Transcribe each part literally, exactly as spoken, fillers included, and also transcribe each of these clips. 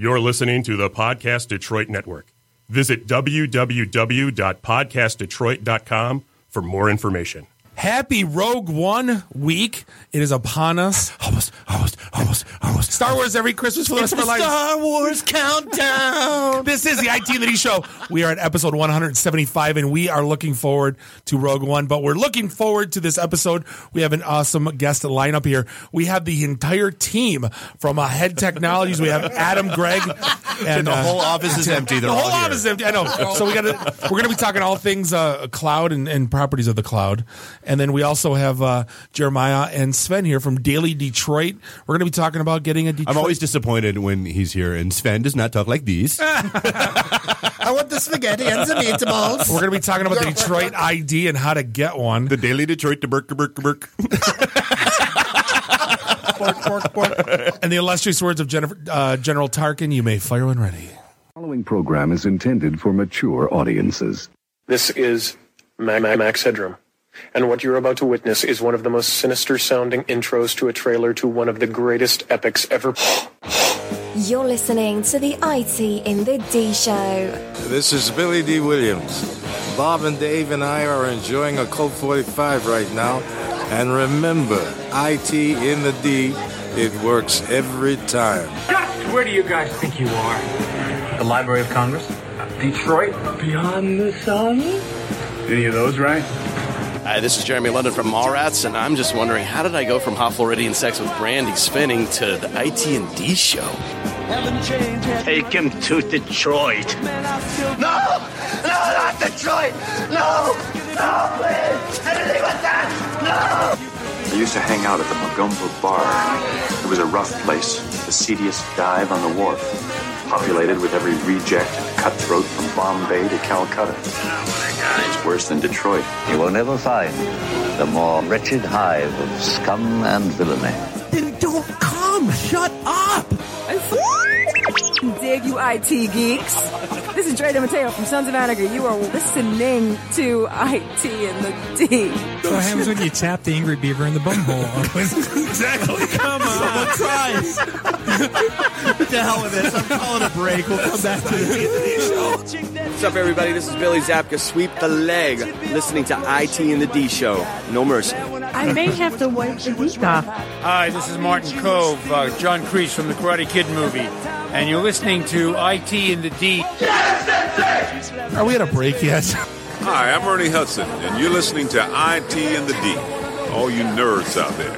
You're listening to the Podcast Detroit Network. Visit w w w dot podcast detroit dot com for more information. Happy Rogue One week. It is upon us. Almost, almost, almost, almost. Star Wars every Christmas for the rest of our lives. Star Wars countdown. This is the I T and the D Show. We are at episode one seventy-five, and we are looking forward to Rogue One, but we're looking forward to this episode. We have an awesome guest lineup here. We have the entire team from uh, Head Technologies. We have Adam, Greg, and the uh, whole office is empty. They're the whole all here. office is empty. I know. So we got to. We're going to be talking all things uh, cloud and, and properties of the cloud. And then we also have uh, Jeremiah and Sven here from Daily Detroit. We're going to be talking about getting a Detroit. I'm always disappointed when he's here, and Sven does not talk like these. I want the spaghetti and the meatballs. We're going to be talking about the Detroit I D and how to get one. The Daily Detroit, the Burke, Burke, Burke. Bork, bork, bork. And the illustrious words of Jennifer, uh, General Tarkin, you may fire when ready. The following program is intended for mature audiences. This is Ma- Ma- Max Headroom, and what you're about to witness is one of the most sinister-sounding intros to a trailer to one of the greatest epics ever. You're listening to the I T in the D Show. This is Billy D. Williams. Bob and Dave and I are enjoying a Colt forty-five right now. And remember, I T in the D, it works every time. Just where do you guys think you are? The Library of Congress? Detroit? Beyond the sun? Any of those right? Hi, this is Jeremy London from Mallrats, and I'm just wondering, how did I go from Hot Floridian Sex with Brandy spinning to the I T and D Show? Take him to Detroit. No! No, not Detroit! No! No, please! Anything but that! No! I used to hang out at the Magumbo Bar. It was a rough place, the seediest dive on the wharf, populated with every reject and cutthroat from Bombay to Calcutta. It's worse than Detroit. You will never find the more wretched hive of scum and villainy. Then don't come! Shut up! Dig, you I T geeks. This is Dre DeMatteo from Sons of Anarchy. You are listening to I T in the D. So what happens when you tap the angry beaver in the bumhole? Exactly. Come on. Someone tries. To hell with this. I'm calling a break. We'll come back to the show. What's up, everybody? This is Billy Zapka. Sweep the leg. Listening to I T and the D Show. No mercy. I may have to wipe the geek off. Hi, this is Martin Cove, uh, John Kreese from the Karate Kid movie, and you're listening to I T and the D. Are we at a break yet? Hi, I'm Ernie Hudson, and you're listening to I T and the D. All you nerds out there.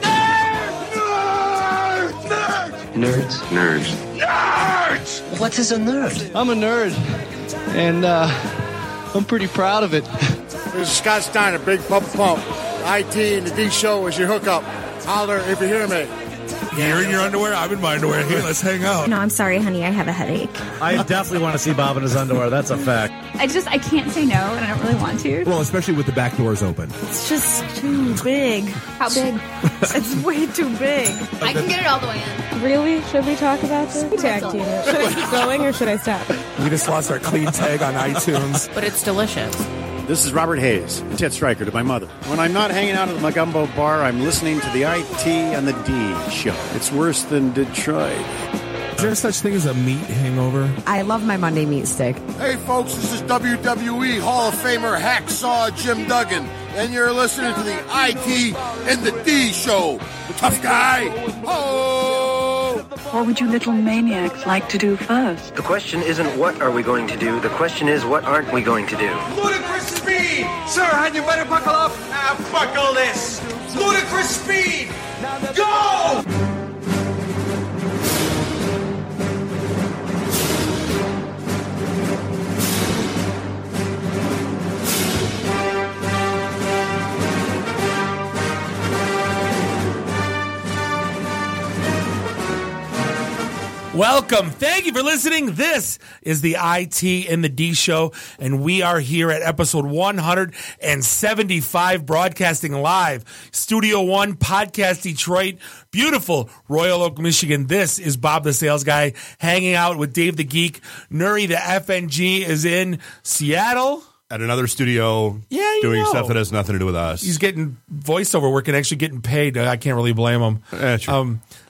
Nerds? Nerds. Nerds! What is a nerd? I'm a nerd, and uh, I'm pretty proud of it. This is Scott Steiner, Big Pump Pump. I T and the D Show is your hookup. Holler if you hear me. You're in your underwear, I'm in my underwear. Here, let's hang out. No, I'm sorry, honey. I have a headache. I definitely want to see Bob in his underwear. That's a fact. I just, I can't say no, and I don't really want to. Well, especially with the back doors open. It's just too big. How big? It's way too big. I can get it all the way in. Really? Should we talk about this? Tag team it. Should I keep going or should I stop? We just lost our clean tag on iTunes. But it's delicious. This is Robert Hayes, Ted Stryker to my mother. When I'm not hanging out at the Magumbo Bar, I'm listening to the I T and the D Show. It's worse than Detroit. Is there such thing as a meat hangover? I love my Monday meat stick. Hey, folks, this is W W E Hall of Famer Hacksaw Jim Duggan, and you're listening to the I T and the D Show. The tough guy. Oh! What would you little maniacs like to do first? The question isn't what are we going to do. The question is what aren't we going to do. Ludicrous speed! Sir, had you better buckle up? Ah, buckle this! Ludicrous speed! Go! Welcome. Thank you for listening. This is the I T and the D Show, and we are here at episode one seventy-five, broadcasting live. Studio One, Podcast Detroit, beautiful Royal Oak, Michigan. This is Bob the Sales Guy, hanging out with Dave the Geek. Nuri the F N G is in Seattle. At another studio, yeah, you doing know. stuff that has nothing to do with us. He's getting voiceover work and actually getting paid. I can't really blame him. Yeah, true. Um,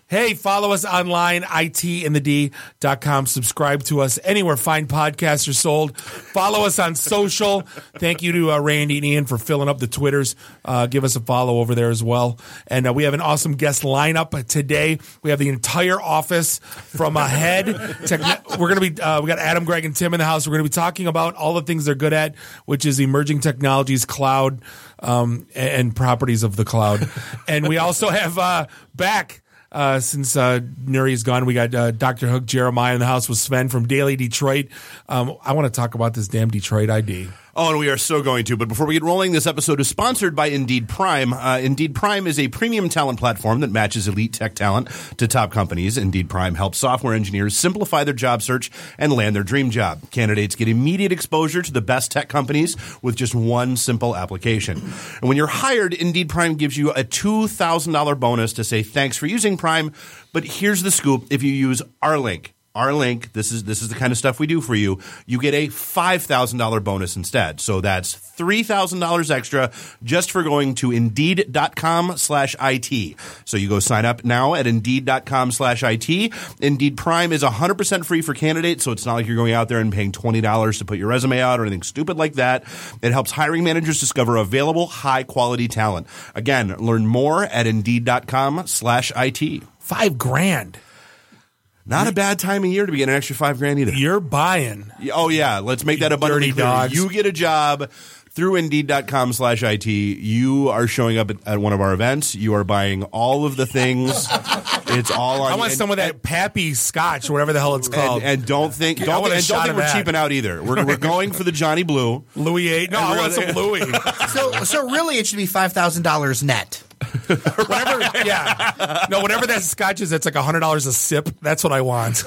Hey, follow us online, I T in the D dot com. Subscribe to us anywhere fine podcasts are sold. Follow us on social. Thank you to uh, Randy and Ian for filling up the Twitters. Uh, give us a follow over there as well. And uh, we have an awesome guest lineup today. We have the entire office from a head. Techn- we're going to be, uh, we got Adam, Greg, and Tim in the house. We're going to be talking about all the things they're good at, which is emerging technologies, cloud, um, and, and properties of the cloud. And we also have uh, back... Uh, since uh, Nuri's gone, we got uh, Doctor Hook Jeremiah in the house with Sven from Daily Detroit. Um, I want to talk about this damn Detroit I D. Oh, and we are so going to. But before we get rolling, this episode is sponsored by Indeed Prime. Uh, Indeed Prime is a premium talent platform that matches elite tech talent to top companies. Indeed Prime helps software engineers simplify their job search and land their dream job. Candidates get immediate exposure to the best tech companies with just one simple application. And when you're hired, Indeed Prime gives you a two thousand dollars bonus to say thanks for using Prime. But here's the scoop. If you use our link, Our link, this is this is the kind of stuff we do for you. You get a five thousand dollars bonus instead. So that's three thousand dollars extra just for going to Indeed.com slash IT. So you go sign up now at Indeed.com slash IT. Indeed Prime is one hundred percent free for candidates, so it's not like you're going out there and paying twenty dollars to put your resume out or anything stupid like that. It helps hiring managers discover available high-quality talent. Again, learn more at Indeed.com slash IT. Five grand. Not a bad time of year to be getting an extra five grand either. You're buying. Oh, yeah. Let's make that abundantly dirty clear. dogs. You get a job through Indeed.com slash IT. You are showing up at, at one of our events. You are buying all of the things. It's all on. I want and, some of that Pappy Scotch, or whatever the hell it's called. And, and don't think, I don't, want a and don't shot think of we're that. cheaping out either. We're, we're going for the Johnny Blue. Louis eight. No, I want some Louis. So, so really, it should be five thousand dollars net. Whatever, yeah. No, whatever that scotch is, that's like one hundred dollars a sip. That's what I want.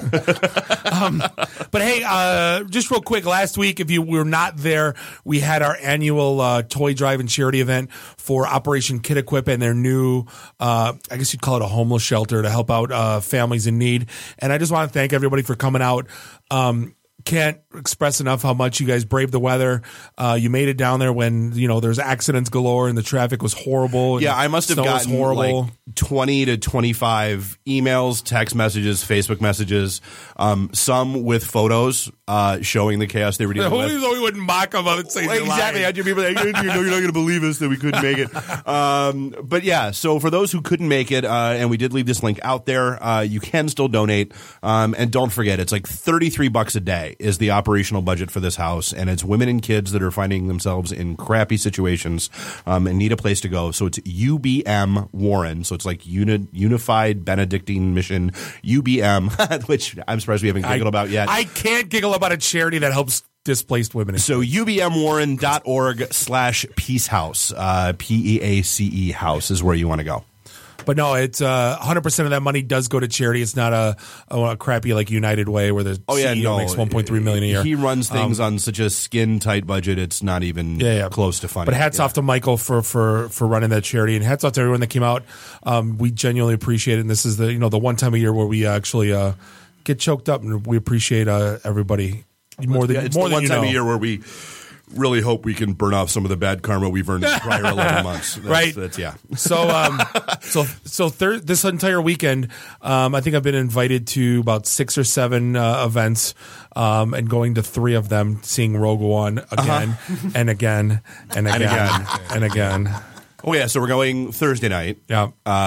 um, but hey, uh, just real quick, last week, if you were not there, we had our annual uh, toy drive and charity event for Operation Kid Equip and their new, uh, I guess you'd call it a homeless shelter to help out uh, families in need. And I just want to thank everybody for coming out. Um, Can't express enough how much you guys braved the weather. Uh, you made it down there when, you know, there's accidents galore and the traffic was horrible. And yeah, I must have snow was gotten horrible. like twenty to twenty-five emails, text messages, Facebook messages, um, some with photos uh, showing the chaos they were dealing with. We wouldn't mock them and say well, exactly. How'd you people like, you know, you're not going to believe us that we couldn't make it. Um, but yeah, so for those who couldn't make it, uh, and we did leave this link out there, uh, you can still donate. Um, and don't forget, it's like thirty-three bucks a day is the operational budget for this house, and it's women and kids that are finding themselves in crappy situations um, and need a place to go. So it's U B M Warren. So it's like Uni- Unified Benedictine Mission, U B M, which I'm surprised we haven't giggled I, about yet. I can't giggle about a charity that helps displaced women. So U B M warren dot org slash peace house, uh, P E A C E house is where you want to go. But no, it's uh, one hundred percent of that money does go to charity. It's not a, a, a crappy like United Way where the oh, yeah, C E O no. makes one point three million dollars a year. He runs things um, on such a skin tight budget. It's not even yeah, yeah. close to funny. But hats yeah. off to Michael for, for, for running that charity, and hats off to everyone that came out. Um, we genuinely appreciate it. And this is the you know the one time a year where we actually uh, get choked up, and we appreciate uh, everybody more than yeah, it's more the than one you time know. a year where we really hope we can burn off some of the bad karma we've earned in the prior eleven months. That's, right. That's, yeah. So, um, so, so thir- this entire weekend, um, I think I've been invited to about six or seven uh, events, um, and going to three of them, seeing Rogue One again uh-huh. and again and again and again. And again. Oh yeah, so we're going Thursday night, yeah,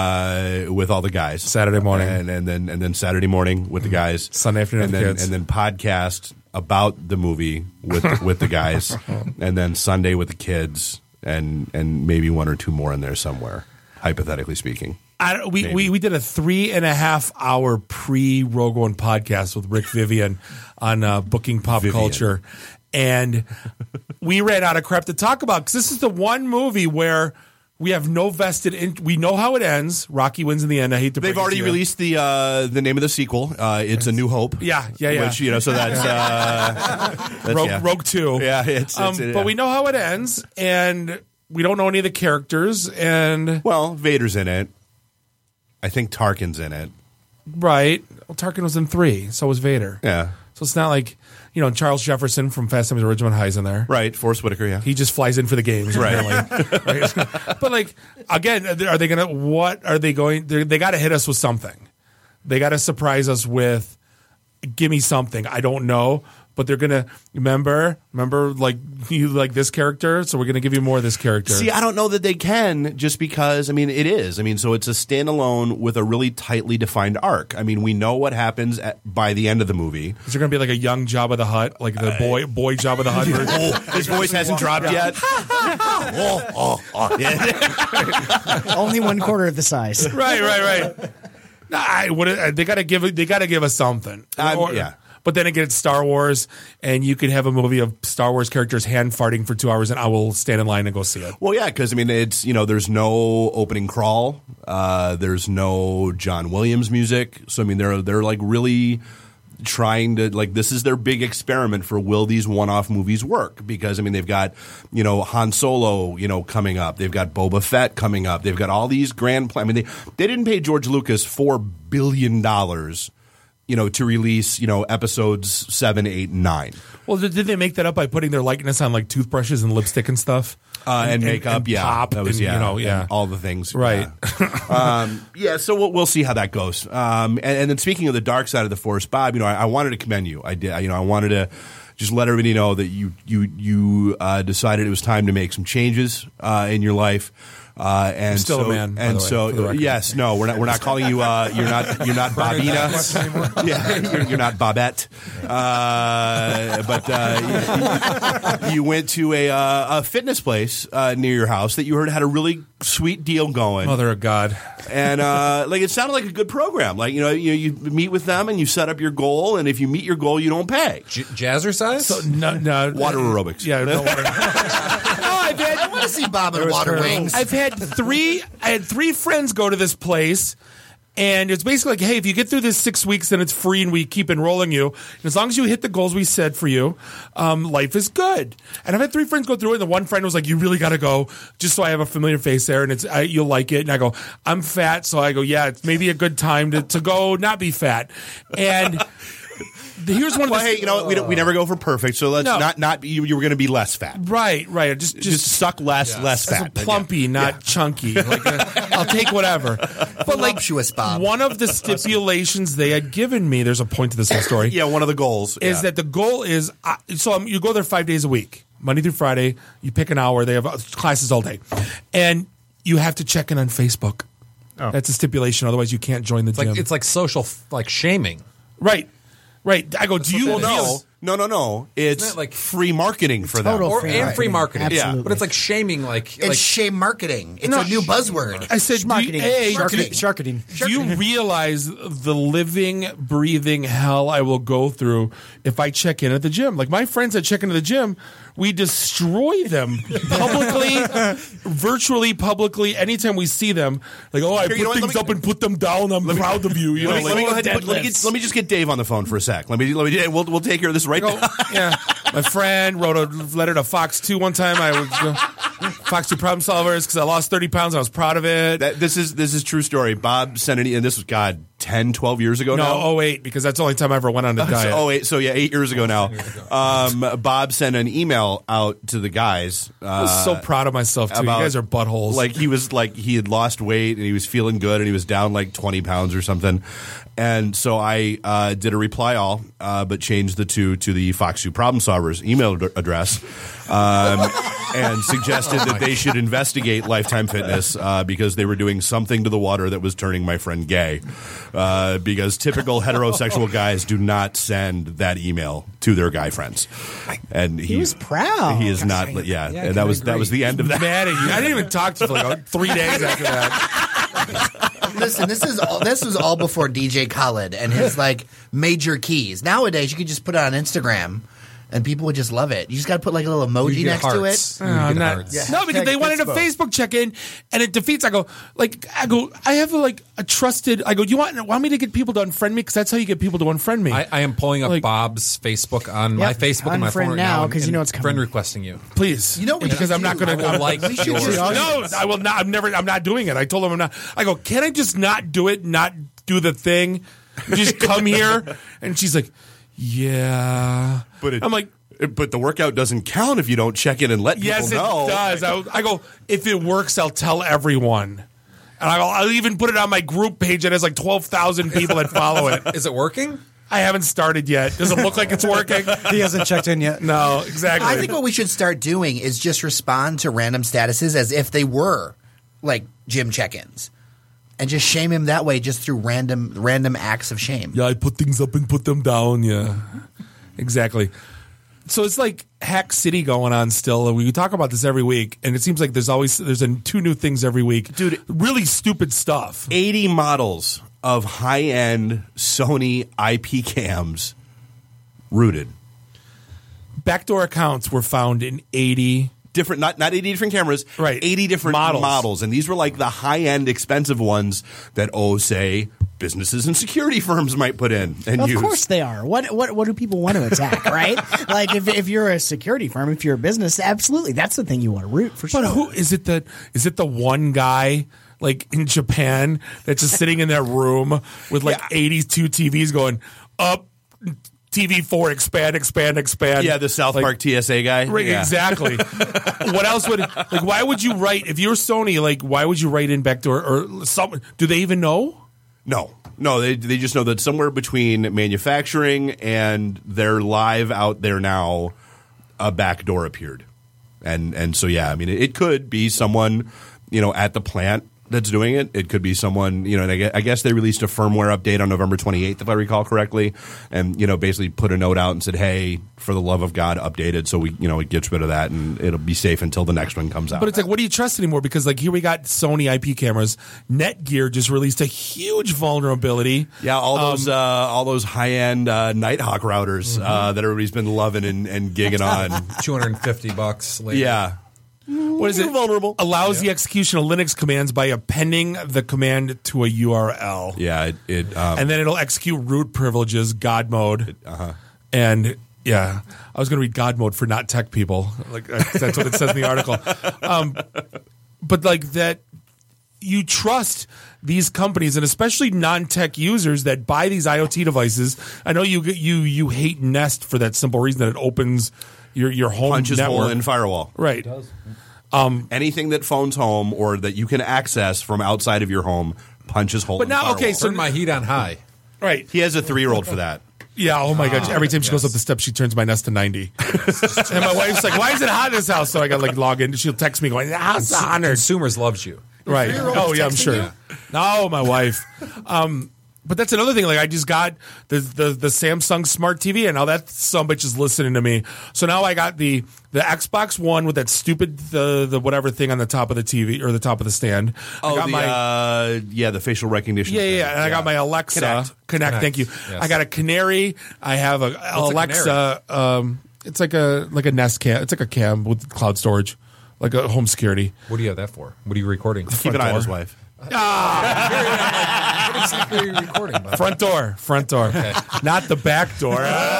uh, with all the guys. Saturday morning, and, and then and then Saturday morning with the guys. Sunday afternoon, and with then the kids. and then podcast about the movie with with the guys, and then Sunday with the kids, and and maybe one or two more in there somewhere, hypothetically speaking. I, we, we we did a three and a half hour pre Rogue One podcast with Rick Vivian on uh, Booking Pop Vivian. Culture, and we ran out of crap to talk about because this is the one movie where we have no vested in. We know how it ends. Rocky wins in the end. I hate to. They've already released the uh, the name of the sequel. Uh, it's A New Hope. Yeah, yeah, yeah. Which you know, so that's, uh, that's Rogue, yeah. Rogue Two. Yeah, it's, um, it's it, but yeah. we know how it ends, and we don't know any of the characters. And well, Vader's in it. I think Tarkin's in it. Right. Well, Tarkin was in three. So was Vader. Yeah. So it's not like, you know, Charles Jefferson from Fast Times at Ridgemont High's in there. Right. Forrest Whitaker, yeah. He just flies in for the games, right. apparently. Right? But, like, again, are they going to, what are they going, they got to hit us with something. they got to surprise us with, give me something. I don't know. But they're gonna remember, remember, like you like this character, so we're gonna give you more of this character. See, I don't know that they can, just because. I mean, it is. I mean, so it's a standalone with a really tightly defined arc. I mean, we know what happens at, by the end of the movie. Is there gonna be like a young Jabba the Hutt, like the boy boy Jabba the Hutt? Oh, his voice hasn't dropped yet. oh, oh, oh, yeah. Only one quarter of the size. Right, right, right. Nah, I, what, they gotta give they gotta give us something. Um, or, yeah. But then again, it's Star Wars, and you could have a movie of Star Wars characters hand farting for two hours, and I will stand in line and go see it. Well, yeah, because I mean, it's you know, there's no opening crawl, uh, there's no John Williams music, so I mean, they're they're like really trying to like this is their big experiment for will these one-off movies work? Because I mean, they've got you know Han Solo, you know, coming up, they've got Boba Fett coming up, they've got all these grand plans. I mean, they they didn't pay George Lucas four billion dollars. You know, to release, you know, episodes seven, eight, and nine. Well, did they make that up by putting their likeness on like toothbrushes and lipstick and stuff, uh, and, and makeup? and yeah, pop, that was and, yeah, you know, yeah, all the things, right? Yeah, um, yeah so we'll, we'll see how that goes. Um, and, and then speaking of the dark side of the Force, Bob, you know, I, I wanted to commend you. I did, you know, I wanted to just let everybody know that you you you uh, decided it was time to make some changes uh, in your life. Uh, and I'm still so, a man, by and the way, so for the record. yes, no, we're not. We're not calling you. Uh, you're not. You're not Bobina. Yeah, you're, you're not Bobette. Uh, but uh, you, you went to a, uh, a fitness place uh, near your house that you heard had a really sweet deal going. Mother of God. And uh, like it sounded like a good program. Like you know, you you meet with them and you set up your goal, and if you meet your goal, you don't pay. J- Jazzercise? So no, no, water aerobics. Yeah, no water. I've had, I want to see Bob and Water Wings. I've had three. I had three friends go to this place, and it's basically like, hey, if you get through this six weeks, then it's free, and we keep enrolling you. And as long as you hit the goals we set for you, um, life is good. And I've had three friends go through it, and the one friend was like, you really got to go, just so I have a familiar face there, and it's I, you'll like it. And I go, I'm fat, so I go, yeah, it's maybe a good time to, to go not be fat. And here's one of the well, hey, you know, we don't, we never go for perfect, so let's No. not not you, you were going to be less fat. Right, right. Just just, Just suck less, less as a fat. plumpy, not chunky. Like a, I'll take whatever. But like Voluptuous Bob. one of the stipulations they had given me, there's a point to this whole story. Yeah, one of the goals is yeah. that the goal is uh, so um, you go there five days a week, Monday through Friday. You pick an hour. They have uh, classes all day, and you have to check in on Facebook. Oh. That's a stipulation. Otherwise, you can't join the It's gym. like it's like social f- like shaming. right, right. I go. Do you Well, no, realize- no, no, no. It's Isn't that like- free marketing for Total them. Or free and marketing. free marketing. Absolutely. Yeah. But it's like shaming like It's like shame marketing. It's No, a new buzzword. I said, do you, Marketing. A, Marketing. Sharketing. do you realize the living, breathing hell I will go through if I check in at the gym? Like my friends that check into the gym, we destroy them publicly, virtually, publicly. Anytime we see them, like, oh, I Here, put you know what, things let up and put them down. I'm proud of you. You know, Let me, like, let me go oh, ahead. and put- Let me, get, let me just get Dave on the phone for a sec. Let me. Let me. We'll, we'll take care of this right go- now. yeah. My friend wrote a letter to Fox two one time. I was uh, Fox two Problem Solvers because I lost thirty pounds. I was proud of it. That, this is this is true story. Bob sent an, and this was God ten, twelve years ago no, now. oh eight because that's the only time I ever went on a diet. Oh, eight, so yeah, eight years ago now. Um, Bob sent an email out to the guys. Uh, I was so proud of myself too. about- You guys are buttholes. Like he was like he had lost weight and he was feeling good and he was down like twenty pounds or something. And so I uh, did a reply all, uh, but changed the two to the Fox two Problem Solvers email ad- address, um, and suggested that they should investigate Lifetime Fitness uh, because they were doing something to the water that was turning my friend gay. Uh, because typical heterosexual guys do not send that email to their guy friends, and he, He was proud. He is not. Yeah, Yeah, I and that can was that agree. was the end of that. mad at you. I didn't even talk to you for like three days after that. Listen, this is all, this was all before D J Khaled and his like major keys. Nowadays, you could just put it on Instagram, and people would just love it. You just got to put like a little emoji You get next hearts. to You it. No, I'm get not- hearts. Yeah. No, because they Hashtag wanted a Fitspo. Facebook check-in, and it defeats. I go like I go. I have a, like a trusted. I go. Do you want want me to get people to unfriend me? Because that's how you get people to unfriend me. I, I am pulling up Like- Bob's Facebook on my Yep. Facebook on my Unfriend phone right now, and- 'cause you and know it's coming. friend requesting you. Please, You know what we because should I'm not do? going I will like We should yours. just- No, I will not. I'm never. I'm not doing it. I told them I'm not. I go. Can I just not do it? Not do the thing. Just come here. And she's like, yeah. But it, I'm like, but the workout doesn't count if you don't check in and let yes, people know. it does. I, I go. If it works, I'll tell everyone. And I'll, I'll even put it on my group page that has like twelve thousand people that follow it. Is it working? I haven't started yet. Does it look like it's working? He hasn't checked in yet. No, exactly. I think what we should start doing is just respond to random statuses as if they were like gym check-ins. And just shame him that way, just through random random acts of shame. Yeah, I put things up and put them down. Yeah, exactly. So it's like Hack City going on still. We talk about this every week, and it seems like there's always there's a, two new things every week. Dude, really stupid stuff. eighty models of high-end Sony I P cams rooted. Backdoor accounts were found in eighty different, not not eighty different cameras, right? eighty different models. models, and these were like the high-end, expensive ones that oh, say businesses and security firms might put in and of use. Of course they are. What what what do people want to attack, right? Like if if you're a security firm, if you're a business, absolutely, that's the thing you want to root for. Sure. But who is it? The is it the one guy? Like in Japan, that's just sitting in their room with like yeah. eighty-two T Vs going up, T V four, expand, expand, expand. Yeah, the South like, Park T S A guy. Right, yeah. exactly. What else would like? Why would you write if you're Sony? Like, why would you write in backdoor or some? Do they even know? No, no. They they just know that somewhere between manufacturing and they're live out there now, a backdoor appeared, and and so yeah, I mean, it, it could be someone, you know, at the plant that's doing it. It could be someone, you know, and I guess they released a firmware update on November twenty-eighth, if I recall correctly, and, you know, basically put a note out and said, hey, for the love of God, update it so we, you know, it gets rid of that and it'll be safe until the next one comes out. But it's like, what do you trust anymore? Because, like, here we got Sony I P cameras. Netgear just released a huge vulnerability. Yeah, all those um, uh, all those high-end uh, Nighthawk routers mm-hmm. uh, that everybody's been loving and, and gigging on. two hundred fifty bucks later. Yeah. What is it? Vulnerable. Allows yeah. the execution of Linux commands by appending the command to a U R L. Yeah, it, it um, and then it'll execute root privileges, God mode, it, uh-huh. and yeah, I was going to read God mode for not tech people. Like that's what it says in the article. Um, but like that, you trust these companies and especially non-tech users that buy these IoT devices. I know you you you hate Nest for that simple reason that it opens your your home punches network. hole in firewall. Right. It does. Um, Anything that phones home or that you can access from outside of your home punches hole. But in now, firewall. okay, so turn my heat on high. Right. He has a three-year-old for that. Yeah. Oh my god. Every time she yes. goes up the steps, she turns my Nest to ninety. And my wife's like, "Why is it hot in this house?" So I got to like log in. She'll text me going, "House one hundred." Consumers loves you. Right. Oh yeah, I'm sure. You? No, my wife. Um, But that's another thing. Like I just got the, the the Samsung Smart T V, and now that some bitch is listening to me. So now I got the the Xbox One with that stupid the the whatever thing on the top of the T V or the top of the stand. Oh, I got the, my, uh, yeah, the facial recognition. Yeah, yeah. thing. yeah. And I got my Alexa Connect. Connect. Connect. Thank you. Yes. I got a Canary. I have a What's Alexa. A Canary? Um, it's like a like a Nest cam. It's like a cam with cloud storage, like a home security. What do you have that for? What are you recording? Keep an eye on his wife. Ah! What exactly are you recording? Bob? Front door, front door, Okay. not the back door.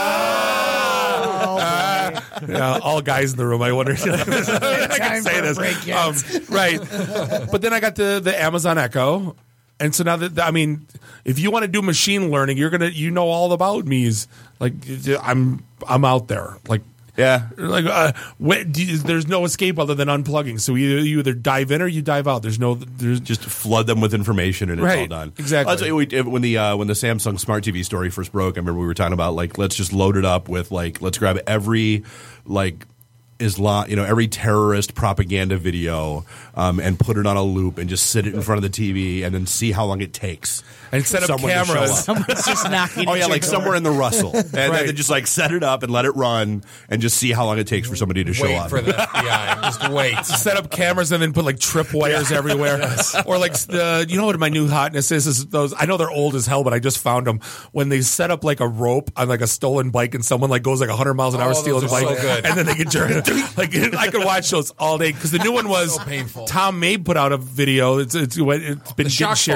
Ah! Ah! Yeah, all guys in the room. I wonder. I can say this, um, right? But then I got the the Amazon Echo, and so now that I mean, if you want to do machine learning, you're gonna you know all about me's. Like I'm I'm out there. Like Yeah. like uh, wh- do you- there's no escape other than unplugging. So you you either dive in or you dive out. There's no there's Just flood them with information and it's Right. all done. Exactly. That's what we, when the uh, when the Samsung Smart T V story first broke, I remember we were talking about like let's just load it up with like let's grab every like Islam, you know, every terrorist propaganda video um, and put it on a loop and just sit it in front of the T V and then see how long it takes. And set up someone to show cameras. up. Someone's just knocking. Oh at yeah, your like door. somewhere in the Russell, and Right. then just like set it up and let it run, and just see how long it takes for somebody to show Wait up. for the F B I. Just wait. Set up cameras and then put like trip wires everywhere, or like the you know what my new hotness is is those I know they're old as hell, but I just found them when they set up like a rope on like a stolen bike and someone like goes like one hundred miles an hour Oh, stealing those a are bike, so good. and then they get jerked. Like I could watch those all day because the new one was So painful. Tom Mabe put out a video. It's it's, it's been The getting shock shared. phone.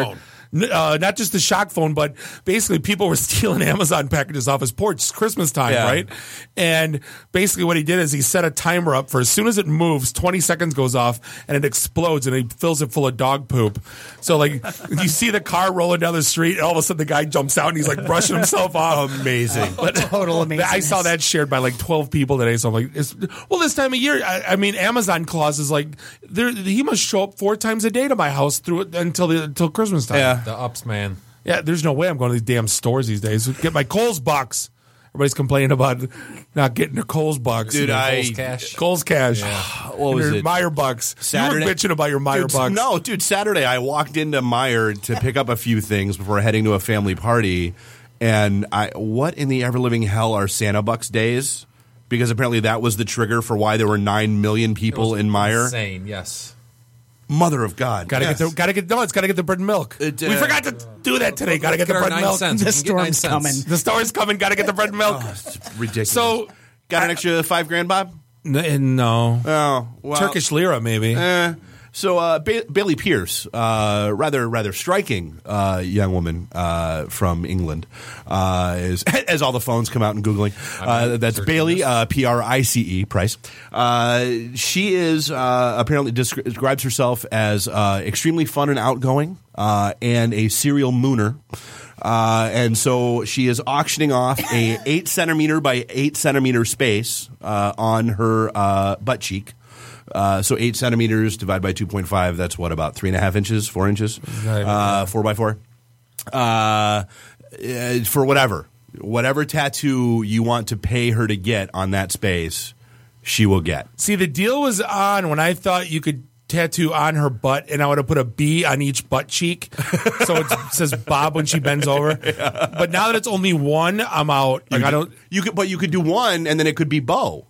N- Uh, not just the shock phone, but basically people were stealing Amazon packages off his porch. It's Christmas time, Yeah. right? And basically what he did is he set a timer up for as soon as it moves, twenty seconds goes off and it explodes and he fills it full of dog poop. So like you see the car rolling down the street and all of a sudden the guy jumps out and he's like brushing himself off. Amazing. But Total amazing. I saw that shared by like twelve people today. So I'm like, it's, well, this time of year, I, I mean, Amazon Claus is like, there, he must show up four times a day to my house through it until the, until Christmas time. Yeah. The ups, man. Yeah, there's no way I'm going to these damn stores these days. Get my Kohl's bucks. Everybody's complaining about not getting their Kohl's bucks. Dude, I Kohl's cash. Kohl's cash. What was Their it? Meyer bucks. Saturday? You were bitching about your Meyer Dude, bucks. No, dude, Saturday I walked into Meyer to pick up a few things before heading to a family party. And I, what in the ever living hell are Santa Bucks days? Because apparently that was the trigger for why there were nine million people in Meyer. Insane, yes. Mother of God. Gotta Yes. get the gotta get no, it's gotta get the bread and milk. It, uh, we forgot to do that today. Gotta get the Get our bread and nine milk. cents. The We can get nine storm's cents. coming. The store's coming. Gotta get the bread and milk. Ridiculous. So got an extra five grand, Bob? N- no, Oh, well, Turkish lira maybe. Eh. So uh, ba- Bailey Pierce, uh, rather rather striking uh, young woman uh, from England, uh, is as all the phones come out and googling. Uh, that's Bailey uh, P R I C E Price. Uh, she is uh, apparently descri- describes herself as uh, extremely fun and outgoing, uh, and a serial mooner. Uh, and so she is auctioning off a eight centimeter by eight centimeter space uh, on her uh, butt cheek. Uh, so eight centimeters divided by two point five. That's what, about three and a half inches, four inches, uh, four by four. Uh, uh, for whatever, whatever tattoo you want to pay her to get on that space, she will get. See, the deal was on when I thought you could tattoo on her butt, and I would have put a B on each butt cheek, so it says Bob when she bends over. Yeah. But now that it's only one, I'm out. Like you I don't. You could, but you could do one, and then it could be Bo.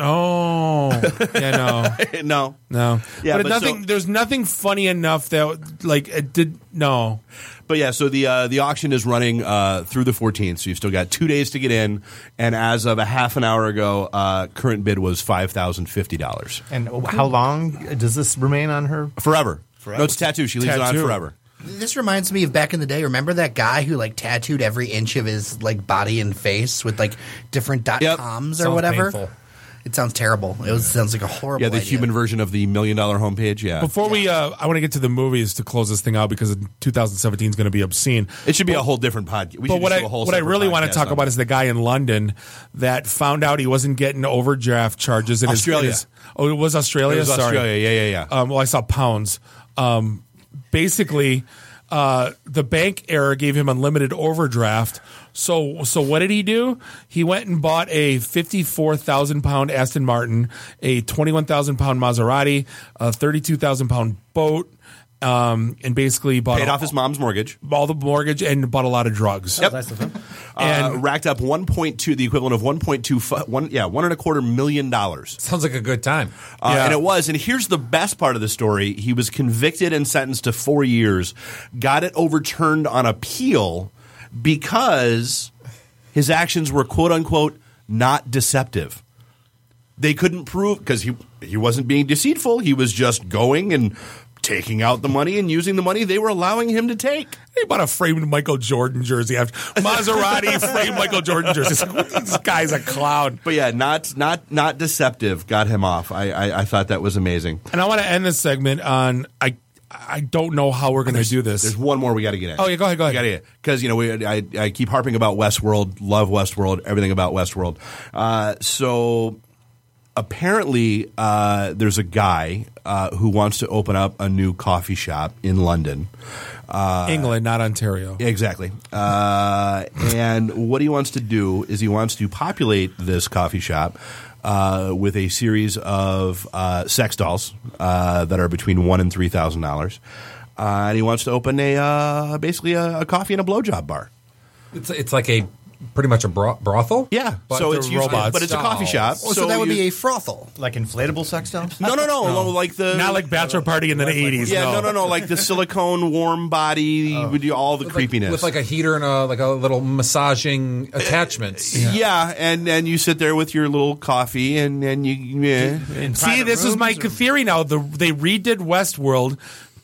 Oh, yeah, no, no, no. Yeah, but, but nothing. so- there's nothing funny enough that like it did. No, But yeah, so the uh, the auction is running uh, through the fourteenth, so you've still got two days to get in. And as of a half an hour ago, uh, current bid was five thousand fifty dollars. And how long does this remain on her? Forever. Forever. No, it's a tattoo. She leaves it on Tattoo. forever. This reminds me of back in the day. Remember that guy who like tattooed every inch of his like body and face with like different dot Yep. coms or Sounds whatever? painful. It sounds terrible. It was, sounds like a horrible. Yeah, the idea. human version of the million dollar homepage. Yeah, Before we, uh, I want to get to the movies to close this thing out because two thousand seventeen is going to be obscene. it should be a whole different podcast. We But should what just I do a whole what I separate really want to podcast talk on about it. is the guy in London that found out he wasn't getting overdraft charges in his- Australia. in his. Oh, it was Australia. It was Sorry. Australia. Yeah, yeah, yeah. Um, well, I saw pounds. Um, basically, uh, the bank error gave him unlimited overdraft. So, so what did he do? He went and bought a fifty-four thousand pound Aston Martin, a twenty-one thousand pound Maserati, a thirty-two thousand pound boat, um, and basically bought Paid all, off his mom's mortgage. all the mortgage and bought a lot of drugs. Yep. Nice of him. And And- racked up one point two, the equivalent of one point two, one yeah, one and a quarter million dollars. Sounds like a good time. Uh, Yeah. And it was. And here's the best part of the story: he was convicted and sentenced to four years, got it overturned on appeal because his actions were quote unquote not deceptive. They couldn't prove because he he wasn't being deceitful. He was just going and taking out the money and using the money they were allowing him to take. He bought a framed Michael Jordan jersey after Maserati framed Michael Jordan jersey. It's like, this guy's a clown. But yeah, not not not deceptive got him off. I I, I thought that was amazing. And I want to end this segment on I I don't know how we're going to do this. There's one more we got to get in. Oh, yeah, go ahead, go ahead. Because, you know, we, I, I keep harping about Westworld, love Westworld, everything about Westworld. Uh, so apparently uh, there's a guy uh, who wants to open up a new coffee shop in London. Uh, England, not Ontario. Exactly. Uh, and what he wants to do is he wants to populate this coffee shop uh, with a series of uh, sex dolls uh, that are between one and three thousand dollars, uh, and he wants to open a uh, basically a, a coffee and a blowjob bar. It's it's like a pretty much a bro- brothel. Yeah, But so they're it's usually, robots. but it's a coffee shop. Oh, so, that would be a frothel. Like inflatable sex dolls? no, no, no, no, like the Not like Bachelor Party in the eighties. yeah, no, no, no, no, like the silicone warm body with you- all the With creepiness. like, with like a heater and a like a little massaging attachments. yeah, and and you sit there with your little coffee and and you yeah. See, this is my theory now. The, they redid Westworld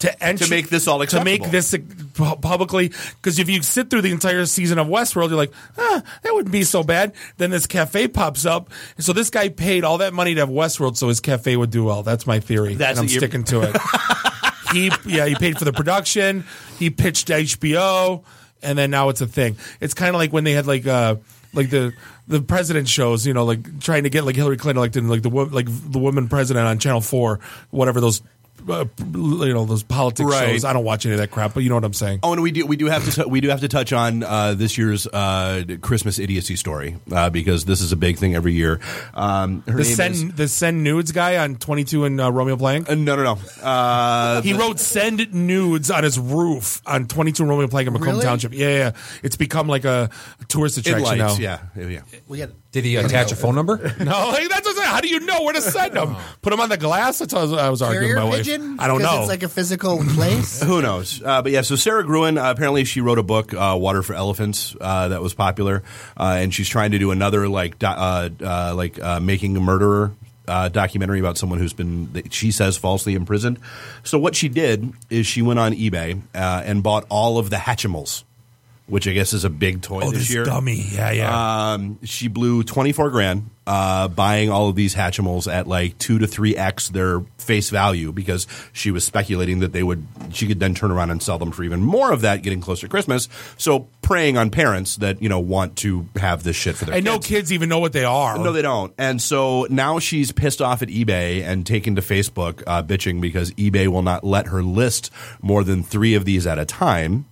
to enter, To make this all to make acceptable. this uh, publicly. Because if you sit through the entire season of Westworld, you're like, ah, that wouldn't be so bad. Then this cafe pops up, and so this guy paid all that money to have Westworld, so his cafe would do well. That's my theory. That's and I'm what you're- sticking to it. he, yeah, he paid for the production. He pitched to H B O, and then now it's a thing. It's kind of like when they had like. Uh, Like the the president shows, you know, like trying to get like Hillary Clinton elected, like the wo- like the woman president on Channel Four, whatever those, uh, you know, those politics Right. shows. I don't watch any of that crap, but you know what I'm saying. Oh, and we do we do have to t- we do have to touch on uh, this year's uh, Christmas idiocy story uh, because this is a big thing every year. Um, her The name send is, the send nudes guy on twenty-two and uh, Romeo Plank. uh, no, no, no. Uh, He wrote "send nudes" on his roof on twenty-two and Romeo Plank in Macomb Really? Township. Yeah, yeah, yeah. It's become like a tourist It attraction lights, now. yeah, yeah. We got Did he attach a phone number? No, like, that's what I'm saying. How do you know where to send them? Put them on the glass. That's what I was, I was arguing carrier with my wife. pigeon. I don't 'Cause know. It's like a physical place. Who knows? Uh, but yeah, so Sarah Gruen, uh, apparently she wrote a book, uh, Water for Elephants, uh, that was popular, uh, and she's trying to do another like do- uh, uh, like uh, Making a Murderer uh, documentary about someone who's been, she says, falsely imprisoned. So what she did is she went on eBay uh, and bought all of the Hatchimals, which I guess is a big toy oh, this this year. dummy. Yeah, yeah. Um, she blew twenty-four grand uh, buying all of these Hatchimals at like two to three x their face value because she was speculating that they would, she could then turn around and sell them for even more of that getting closer to Christmas. So preying on parents that, you know, want to have this shit for their and kids. no kids even know what they are. No, they don't. And so now she's pissed off at eBay and taken to Facebook uh, bitching because eBay will not let her list more than three of these at a time.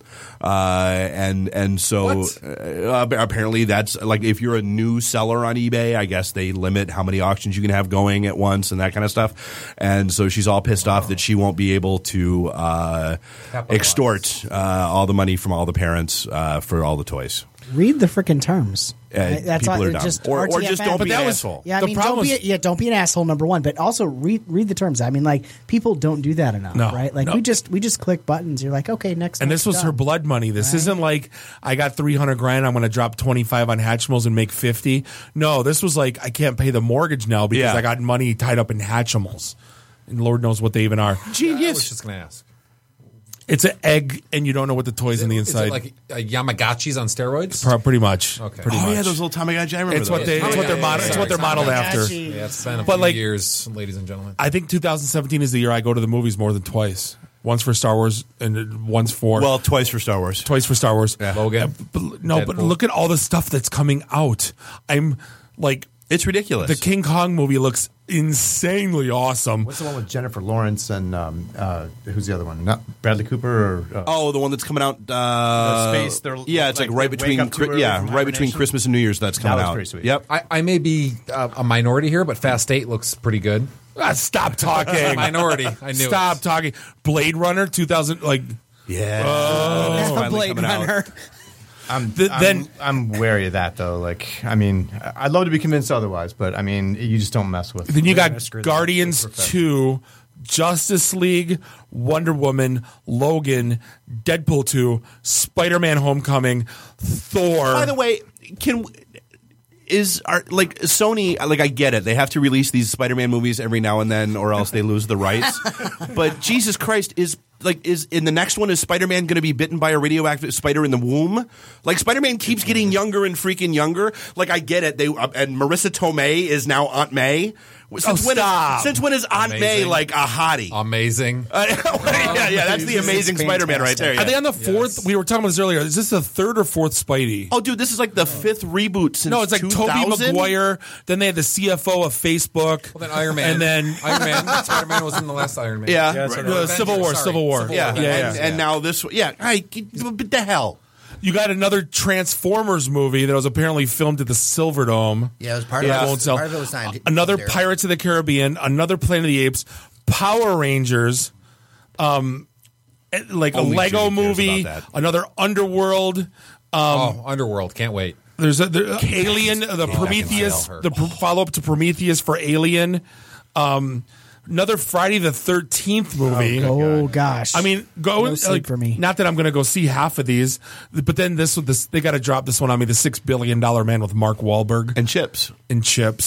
Uh, and and so uh, apparently that's like if you're a new seller on eBay, I guess they limit how many auctions you can have going at once and that kind of stuff. And so she's all pissed off that she won't be able to uh, extort uh, all the money from all the parents uh, for all the toys. Read the freaking terms. Uh, That's people all, are dumb. just Or- or R T F M. just don't But be that an was- asshole. Yeah, I The mean, problem don't be is- yeah, don't be an asshole. Number one, but also read read the terms. I mean, like people don't do that enough, No, right? Like no. we just we just click buttons. You're like, okay, next. And next, this was done. her blood money. This Right. isn't like I got three hundred grand. I'm going to drop twenty-five on Hatchimals and make fifty. No, this was like I can't pay the mortgage now because Yeah. I got money tied up in Hatchimals, and Lord knows what they even are. I was Genius. just going to ask. It's an egg, and you don't know what the toys on the Is inside. it like uh, Yamagachis on steroids? Pro- pretty much. Okay. Pretty Oh much. yeah, those little Tamagotchi. I remember It's those. what they. It's what they're Yeah, model. yeah, It's yeah. what they're modeled after. Tamagotchi. Yeah, it's been a But, few like- years, ladies and gentlemen. I think two thousand seventeen is the year I go to the movies more than twice. Once for Star Wars and once for Well, twice for Star Wars. twice for Star Wars. Logan. But, no, but Deadpool. look at all the stuff that's coming out. I'm like, It's ridiculous. the King Kong movie looks insanely awesome. What's the one with Jennifer Lawrence and um, uh, who's the other one? Not Bradley Cooper or uh, Oh, the one that's coming out. Uh, The space, they're- yeah, it's like, like right they between. wake up too Chri- early yeah, from right between hibernation? Christmas and New Year's. That's That coming was out. pretty sweet. Yep. I, I may be uh, a minority here, but Fast eight looks pretty good. Ah, stop talking. Minority. I knew Stop it. talking. Blade Runner two thousand. Like, Yeah. Oh. It's finally Blade coming out. Runner. I'm, The- I'm, then- I'm wary of that though. Like, I mean, I'd love to be convinced otherwise, but I mean, you just don't mess with. then you got That's crazy. Guardians That's two, Justice League, Wonder Woman, Logan, Deadpool two, Spider Man Homecoming, Thor. By the way, can is are like Sony? Like, I get it; they have to release these Spider-Man movies every now and then, or else they lose the rights. But Jesus Christ, is like is in the next one is Spider-Man going to be bitten by a radioactive spider in the womb? Like, Spider-Man keeps getting younger and freaking younger. Like, I get it. They uh, and Marissa Tomei is now Aunt May. Since Oh, when is- stop. since when is Aunt May Amazing. like a hottie? Amazing. Uh, yeah, yeah, that's the Amazing Spider-Man right there. Are they Yeah. on the fourth? We were talking about this earlier. Is this the third or fourth Spidey? Oh, dude, this is like the fifth reboot since No, it's like two Tobey thousand? Maguire. Then they had the C F O of Facebook. Well, then Iron Man. And then Iron Man. Spider Man was in the last Iron Man. Yeah. Yeah, that's Right. what uh, it was. Civil War. Sorry. Civil War. Civil Yeah, War. and, Yeah. and now this. Yeah, I, what the hell? You got another Transformers movie that was apparently filmed at the Silverdome. Yeah, it was part Yeah, of it it. won't sell. Part of it was signed. Another there. Pirates of the Caribbean, another Planet of the Apes, Power Rangers, um, eh, like Only a Lego Jimmy cares movie, about that. another Underworld. Um, Oh, Underworld. Can't wait. There's a there, Alien, the Can't Prometheus, tell her. the pr- follow up to Prometheus for Alien. Um, another Friday the thirteenth movie. Oh gosh. I mean, go No sleep like, for me. Not that I'm going to go see half of these, but then this, this they got to drop this one on me. The six billion dollar man with Mark Wahlberg And chips. and chips.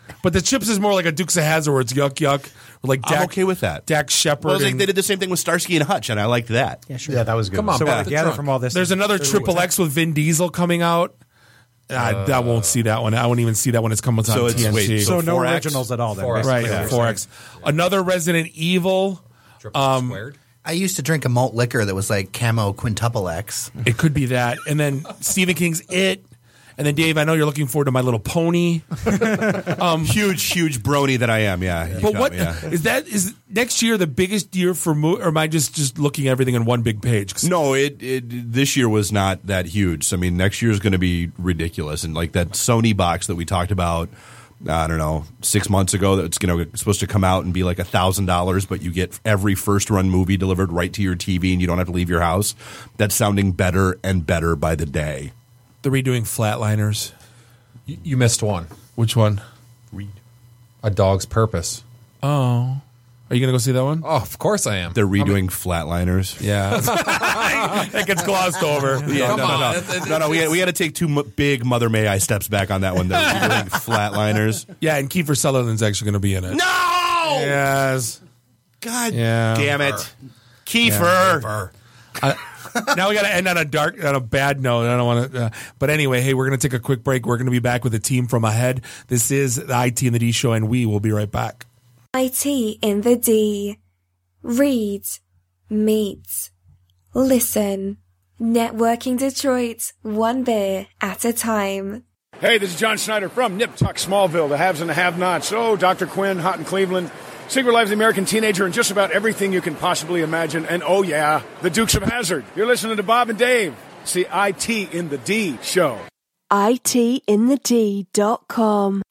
But the chips is more like a Dukes of Hazzard where it's yuck yuck. Like Dak, I'm okay with that. Dak Shepard. Well, it's like and- they did the same thing with Starsky and Hutch, and I liked that. Yeah, sure. Yeah, that was good. Come on, So back what I the gather trunk. from all this, There's another Triple X with Vin Diesel coming out. Uh, that won't see that one. I won't even see that when it's coming So on it's- T N T. wait, so no four X? originals at all. Then, four X. Right, Yeah. four X. Another Resident Evil. Triple Um, squared. I used to drink a malt liquor that was like camo quintuple X. It could be that. And then Stephen King's It. And then, Dave, I know you're looking forward to My Little Pony. Um, huge, huge brony that I am. Yeah. You But got what me, yeah. is that? Is next year the biggest year for mo- or am I just, just looking at everything in one big page? 'Cause No, it, it this year was not that huge. I mean, next year is going to be ridiculous. And like that Sony box that we talked about, I don't know, six months ago, that's you know supposed to come out and be like a thousand dollars, but you get every first run movie delivered right to your T V, and you don't have to leave your house. That's sounding better and better by the day. They're redoing Flatliners. You, you missed one. Which one? Read. A Dog's Purpose. Oh. Are you going to go see that one? Oh, of course I am. They're redoing Flatliners. Yeah. That gets glossed over. Yeah, Come no, no, on. no, It- it- no, no. We got, we got to take two m- big Mother May I steps back on that one. They're redoing Flatliners. Yeah, and Kiefer Sutherland's actually going to be in it. No. Yes. God Yeah. damn it, Kiefer. I- now we got to end on a dark, on a bad note. I don't want to, uh, but anyway, hey, we're going to take a quick break. We're going to be back with a team from Ahead. This is the I T and the D show, and we will be right back. I T in the D. Read, meet, listen. Networking Detroit, one beer at a time. Hey, this is John Schneider from Nip Tuck Smallville, the haves and the have-nots. Oh, Doctor Quinn, Hot in Cleveland, Secret Lives of the American Teenager, and just about everything you can possibly imagine. And oh yeah, the Dukes of Hazzard. You're listening to Bob and Dave. It's the I T in the D show. I T in the D dot com.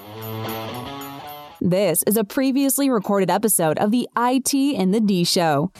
This is a previously recorded episode of the I T in the D show.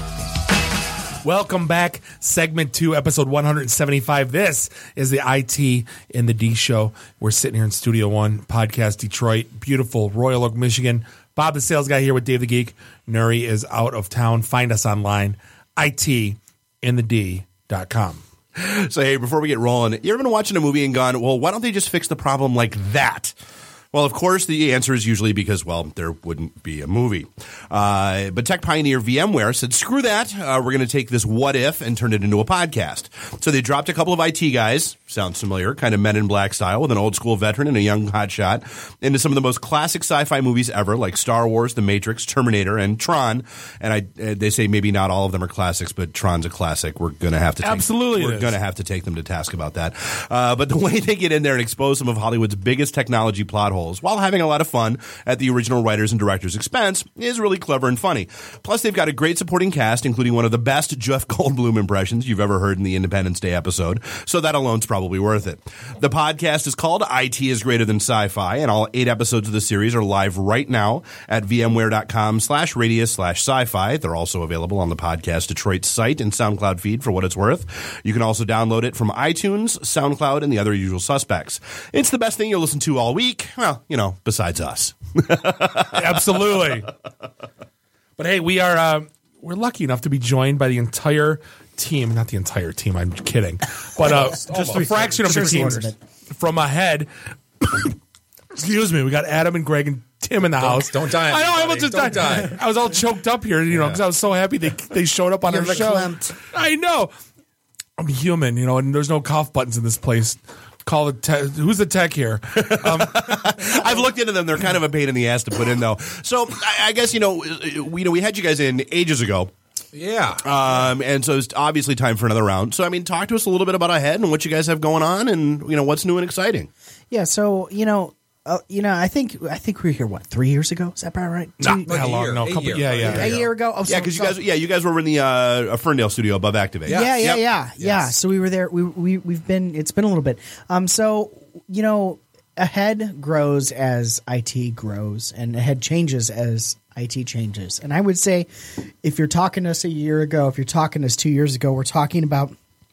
Welcome back, segment two, episode one seventy-five. This is the I T in the D show. We're sitting here in Studio One, Podcast Detroit, beautiful Royal Oak, Michigan. Bob, the sales guy, here with Dave the Geek. Nuri is out of town. Find us online, I T in the D dot com. So, hey, before we get rolling, you ever been watching a movie and gone, well, why don't they just fix the problem like that? Well, of course, the answer is usually because, well, there wouldn't be a movie. Uh, but tech pioneer VMware said, screw that. Uh, we're going to take this what if and turn it into a podcast. So they dropped a couple of I T guys, sounds familiar, kind of Men in Black style, with an old school veteran and a young hotshot, into some of the most classic sci-fi movies ever, like Star Wars, The Matrix, Terminator, and Tron. And I, uh, they say maybe not all of them are classics, but Tron's a classic. We're going to have to take, Absolutely we're it is. going to have to take them to task about that. Uh, but the way they get in there and expose some of Hollywood's biggest technology plot holes, while having a lot of fun at the original writers and directors' expense, is really clever and funny. Plus, they've got a great supporting cast, including one of the best Jeff Goldblum impressions you've ever heard in the Independence Day episode, so that alone's probably worth it. The podcast is called I T is Greater Than Sci-Fi, and all eight episodes of the series are live right now at vmware.com slash radius slash sci-fi. They're also available on the Podcast Detroit site and SoundCloud feed for what it's worth. You can also download it from iTunes, SoundCloud, and the other usual suspects. It's the best thing you'll listen to all week. Well, you know, besides us. Absolutely. But hey, we are uh, we're lucky enough to be joined by the entire team. Not the entire team. I'm kidding, but uh, just a fraction of the Just team three-quarters of from Ahead. Excuse me. We got Adam and Greg and Tim in the Don't- house. don't die, I know. I everybody. almost just Don't died. die. I was all choked up here, you know, because I was so happy they they showed up on You're our show. verklempt. I know. I'm human, you know, and there's no cough buttons in this place. Call the tech. Who's the tech here? Um, I've looked into them. They're kind of a pain in the ass to put in, though. So I, I guess, you know, we, you know, we had you guys in ages ago. Yeah. Um, and so it's obviously time for another round. So, I mean, talk to us a little bit about Ahead and what you guys have going on and, you know, what's new and exciting. Yeah, so you know, uh, you know, I think I think we were here what three years ago. Is that about right? No, Two- not how long? No, a couple. Yeah, yeah, a yeah. year ago. Oh, Yeah, so- because you so- guys, yeah, you guys were in the uh, Ferndale studio above Activate. Yeah, yeah, yeah, Yep. yeah, yeah. So we were there. We we we've been. It's been a little bit. Um. So you know, Ahead grows as I T grows, and Ahead changes as I T changes. And I would say, if you're talking to us a year ago, if you're talking to us two years ago, we're talking about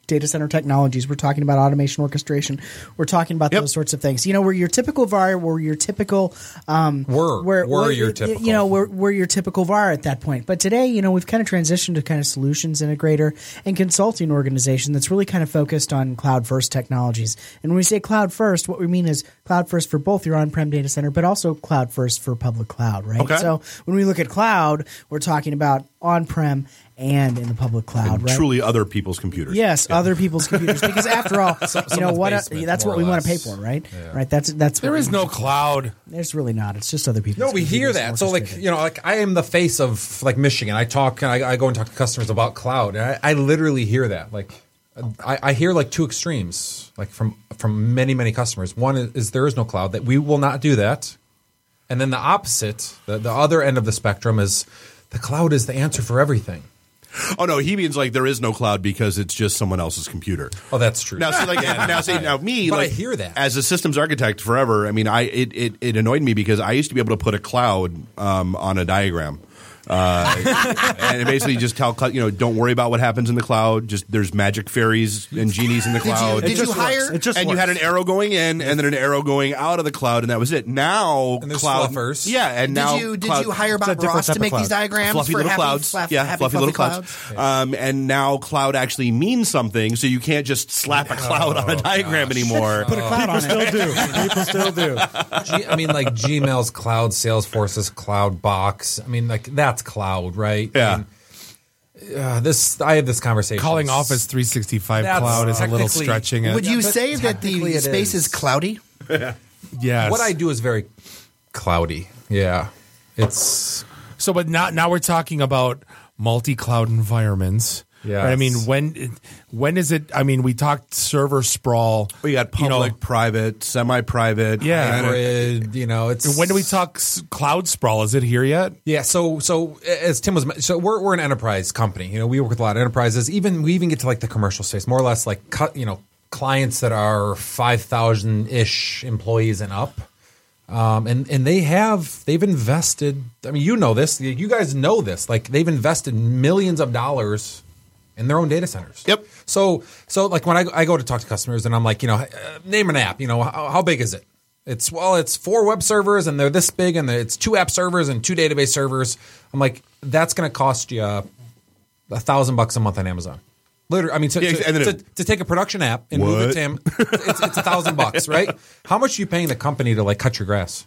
data center technologies. We're talking about automation orchestration. We're talking about Yep. those sorts of things. You know, we're your typical V A R, we're your typical um, We're- we're, we're we're- your typical. You know, we're we're your typical V A R at that point. But today, you know, we've kind of transitioned to kind of solutions integrator and consulting organization that's really kind of focused on cloud first technologies. And when we say cloud first, what we mean is cloud first for both your on-prem data center, but also cloud first for public cloud, right? Okay. So when we look at cloud, we're talking about on-prem and in the public cloud, And right? truly other people's computers. Yes, other people's computers. Because after all, you know someone's what? basement, that's more what we or want to pay less. for, right? Right. That's that's. There what is we- no cloud. There's really not. It's just other people's. No, we hear computers that. So, like, orchestrated. you know, like I am the face of like Michigan. I talk, I, I go and talk to customers about cloud, and I, I literally hear that. Like, I, I hear like two extremes, like from from many many customers. One is, is there is no cloud, that we will not do that, and then the opposite, the, the other end of the spectrum is the cloud is the answer for everything. Oh no, he means like there is no cloud because it's just someone else's computer. Oh, that's true. Now, see, like now, see, now me, But I like, hear that. as a systems architect forever. I mean, I it, it, it annoyed me because I used to be able to put a cloud um, on a diagram. Uh, and basically just tell, cl- you know, don't worry about what happens in the cloud. Just there's magic fairies and genies in the Did you- cloud. did It you just hire- works. It just and you had an works. arrow going in and then an arrow going out of the cloud, and that was it. Now And there's cloud, fluffers. yeah, and Did now you did cloud- you hire It's a Bob different Ross type to of make these cloud. diagrams fluffy for little happy, clouds, fluff- yeah, happy, fluffy, little clouds? clouds. Um, and now cloud actually means something, so you can't just slap a cloud on a diagram anymore. Put a cloud on Still it. do. People still do. G- I mean, like Gmail's cloud, Salesforce's cloud box. I mean, like that's cloud, right? Yeah. I mean, uh, this I had this conversation. Calling Office three sixty-five That's cloud is a little technically- stretching it. Would you Yeah, but say that the technically it space is is. cloudy? Yes. What I do is very cloudy. Yeah, it's So, but now now we're talking about multi-cloud environments. Yes. Right? I mean, when when is it? I mean, we talked server sprawl. We got you know, public, private, semi-private. Yeah. hybrid. You know, it's when do we talk s- cloud sprawl? Is it here yet? Yeah, so so as Tim was, so we're we're an enterprise company. You know, we work with a lot of enterprises. Even we even get to like the commercial space, more or less like cut. You know, clients that are five thousand ish employees and up. Um, and, and they have, they've invested, I mean, you know this, you guys know this, like they've invested millions of dollars in their own data centers. Yep. So, so like when I, I go to talk to customers and I'm like, you know, uh, name an app, you know, how, how big is it? It's, well, it's four web servers and they're this big and it's two app servers and two database servers. I'm like, that's going to cost you a thousand bucks a month on Amazon. Literally, I mean, to, Yeah, to, and then to, it- to take a production app and move What? it to him, it's, it's a thousand bucks, right? How much are you paying the company to like cut your grass?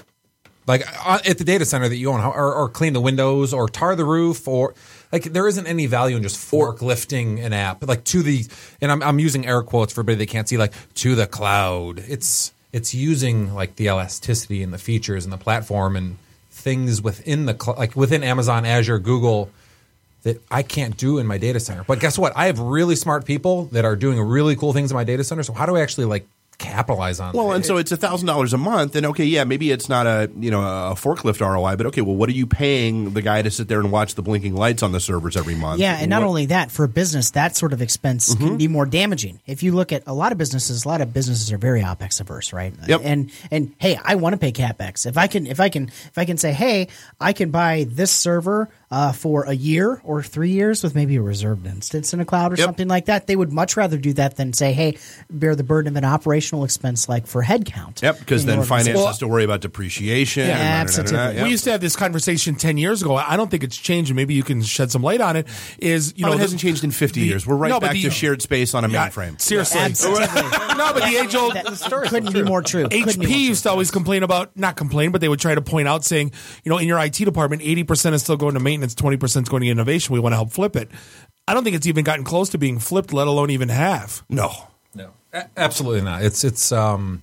Like uh, at the data center that you own, how- or, or clean the windows, or tar the roof, or like there isn't any value in just forklifting an app like to the. And I'm I'm using air quotes for everybody that can't see, like to the cloud. It's it's using like the elasticity and the features and the platform and things within the cl- like within Amazon, Azure, Google, that I can't do in my data center. But guess what? I have really smart people that are doing really cool things in my data center. So how do I actually like capitalize on Well, that? and so it's a thousand dollars a month, and okay, yeah, maybe it's not a you know a forklift R O I, but okay, well, what are you paying the guy to sit there and watch the blinking lights on the servers every month? Yeah, and not What- only that, for a business, that sort of expense Mm-hmm. can be more damaging. If you look at a lot of businesses, a lot of businesses are very OpEx averse, right? Yep. And and hey, I want to pay CapEx. If I can, if I can, if I can say, hey, I can buy this server uh, for a year or three years with maybe a reserved instance in a cloud or Yep. something like that, they would much rather do that than say, hey, bear the burden of an operational expense like for headcount. Yep, because in then your finance organization. has to worry about depreciation. Yeah, and da- da- da- da- absolutely. yep. We used to have this conversation ten years ago. I don't think it's changed, and maybe you can shed some light on it. Is you Oh, know it the- hasn't changed in fifty the- years. We're right no, but back the- to shared space on a Yeah, mainframe. seriously, Absolutely. no, but the age old That couldn't be more true. Couldn't H be more P true. used to always complain about, not complain, but they would try to point out saying, you know, in your I T department, eighty percent is still going to maintenance, twenty percent is going to innovation. We want to help flip it. I don't think it's even gotten close to being flipped, let alone even half. No. No, a- absolutely not. It's it's um,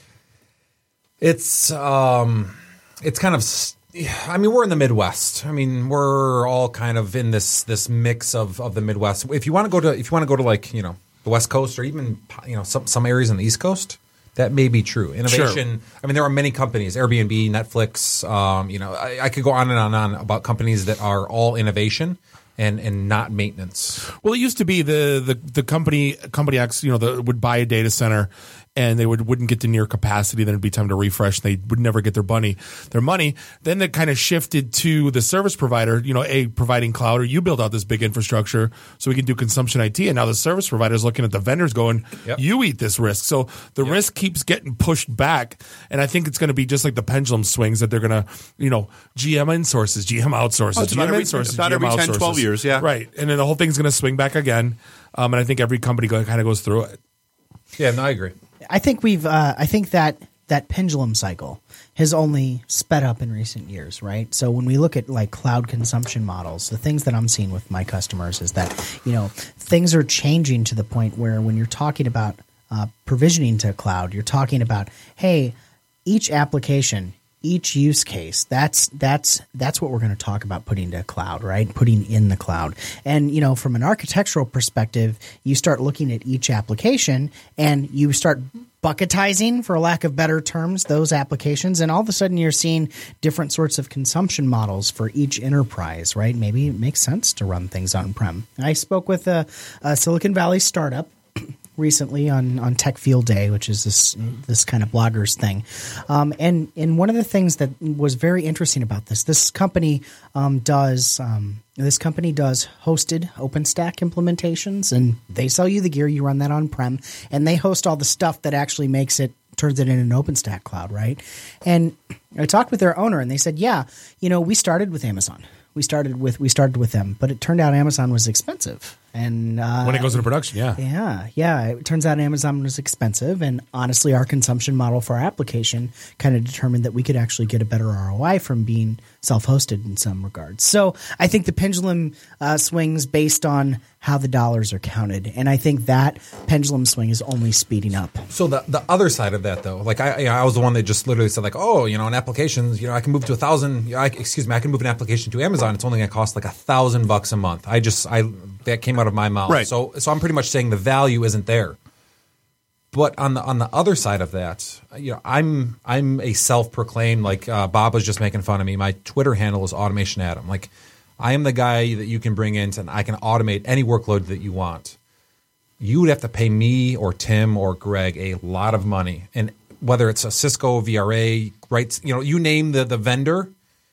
it's um, it's kind of. s- I mean, we're in the Midwest. I mean, we're all kind of in this this mix of, of the Midwest. If you want to go to if you want to go to like you know the West Coast or even you know some some areas on the East Coast, that may be true. Innovation. I mean, there are many companies: Airbnb, Netflix. Um, you know, I, I could go on and on and on about companies that are all innovation and and not maintenance. Well, it used to be the the, the company company X, you know, the, would buy a data center, and they would, wouldn't get to near capacity. Then it'd be time to refresh. They would never get their money, their money. Then they kind of shifted to the service provider, you know, a providing cloud, or you build out this big infrastructure so we can do consumption I T. And now the service provider is looking at the vendors going, yep. you eat this risk. So the yep. risk keeps getting pushed back. And I think it's going to be just like the pendulum swings that they're going to, you know, G M insources, G M outsources, oh, G M every, insources, about G M every ten, outsources. twelve years, yeah. Right. And then the whole thing's going to swing back again. Um, and I think every company go, kind of goes through it. Yeah, no, I agree. I think we've. Uh, I think that that pendulum cycle has only sped up in recent years, right? So when we look at like cloud consumption models, the things that I'm seeing with my customers is that, you know, things are changing to the point where when you're talking about uh, provisioning to cloud, you're talking about, hey, each application, each use case, that's that's that's what we're going to talk about putting to cloud, right? Putting in the cloud. And, you know, from an architectural perspective, you start looking at each application and you start bucketizing, for lack of better terms, those applications. And all of a sudden you're seeing different sorts of consumption models for each enterprise, right? Maybe it makes sense to run things on-prem. I spoke with a, a Silicon Valley startup recently on, on Tech Field Day, which is this this kind of bloggers thing. Um, and, and one of the things that was very interesting about this, this company um, does um, this company does hosted OpenStack implementations, and they sell you the gear, you run that on-prem, and they host all the stuff that actually makes it, turns it in an OpenStack cloud, right? And I talked with their owner, and they said, yeah, you know, we started with Amazon. We started with we started with them, but it turned out Amazon was expensive. And uh, when it goes into production, yeah, yeah, yeah. It turns out Amazon was expensive, and honestly, our consumption model for our application kind of determined that we could actually get a better R O I from being self-hosted in some regards. So I think the pendulum uh, swings based on how the dollars are counted, and I think that pendulum swing is only speeding up. So the the other side of that, though, like I, you know, I was the one that just literally said, like, oh, you know, in applications, you know, I can move to a thousand. You know, I, excuse me, I can move an application to Amazon. It's only going to cost like a thousand bucks a month. I just I that came out of my mouth. Right. So so I'm pretty much saying the value isn't there. But on the on the other side of that, you know, I'm I'm a self-proclaimed, like uh, Bob was just making fun of me. My Twitter handle is Automation Adam. Like, I am the guy that you can bring in and I can automate any workload that you want. You would have to pay me or Tim or Greg a lot of money, and whether it's a Cisco, V R A, right? You know, you name the the vendor.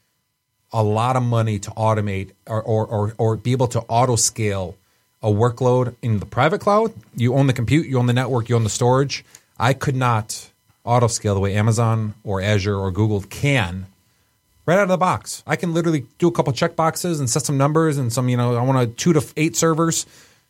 A lot of money to automate or or or, or be able to auto scale a workload in the private cloud. You own the compute, you own the network, you own the storage. I could not auto scale the way Amazon or Azure or Google can right out of the box. I can literally do a couple check boxes and set some numbers and some, you know, I want a two to eight servers.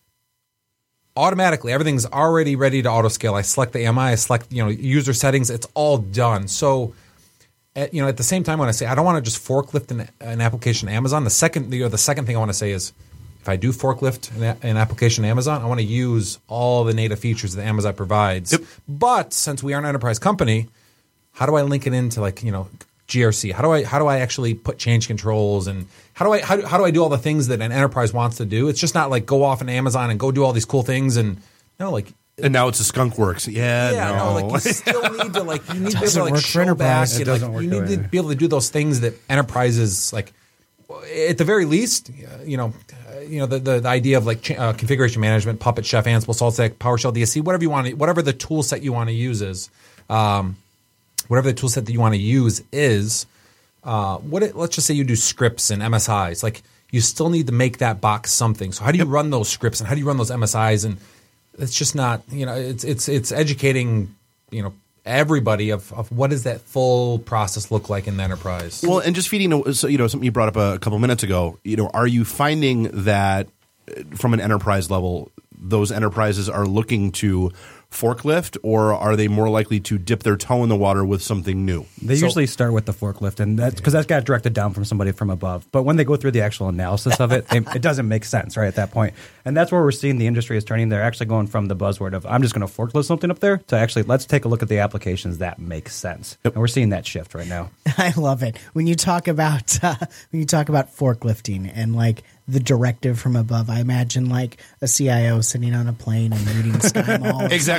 Automatically, everything's already ready to auto scale. I select the A M I, I select, you know, user settings. It's all done. So, at, you know, at the same time, when I say I don't want to just forklift an, an application to Amazon, the second, you know, the second thing I want to say is, if I do forklift an, an application to Amazon, I want to use all the native features that Amazon provides. Yep. But since we are an enterprise company, how do I link it into, like, you know, G R C? How do I how do I actually put change controls, and how do I how do, how do I do all the things that an enterprise wants to do? It's just not like go off on Amazon and go do all these cool things and no, like. And now it's a skunk works. Yeah, yeah, no. no, like you still need to like you need to be able to like work show back. It and, doesn't like, work you need that to way. be able to do those things that enterprises like. At the very least, you know, you know the, the, the idea of like uh, configuration management, Puppet, Chef, Ansible, SaltStack, PowerShell, D S C, whatever you want, to, whatever the tool set you want to use is, um, whatever the tool set that you want to use is. Uh, what it, let's just say you do scripts and M S Is, like you still need to make that box something. So how do you run those scripts and how do you run those M S Is? And it's just not, you know, it's it's it's educating, you know, everybody of, of what does that full process look like in the enterprise. Well, and just feeding, so, you know, something you brought up a couple minutes ago, you know, are you finding that from an enterprise level, those enterprises are looking to forklift, or are they more likely to dip their toe in the water with something new? They so, usually start with the forklift, and that's because that's got directed down from somebody from above. But when they go through the actual analysis of it, it, it doesn't make sense, right, at that point. And that's where we're seeing the industry is turning. They're actually going from the buzzword of I'm just going to forklift something up there to actually let's take a look at the applications that make sense. Yep. And we're seeing that shift right now. I love it when you talk about uh, when you talk about forklifting and like the directive from above. I imagine like a C I O sitting on a plane and reading SkyMall. Exactly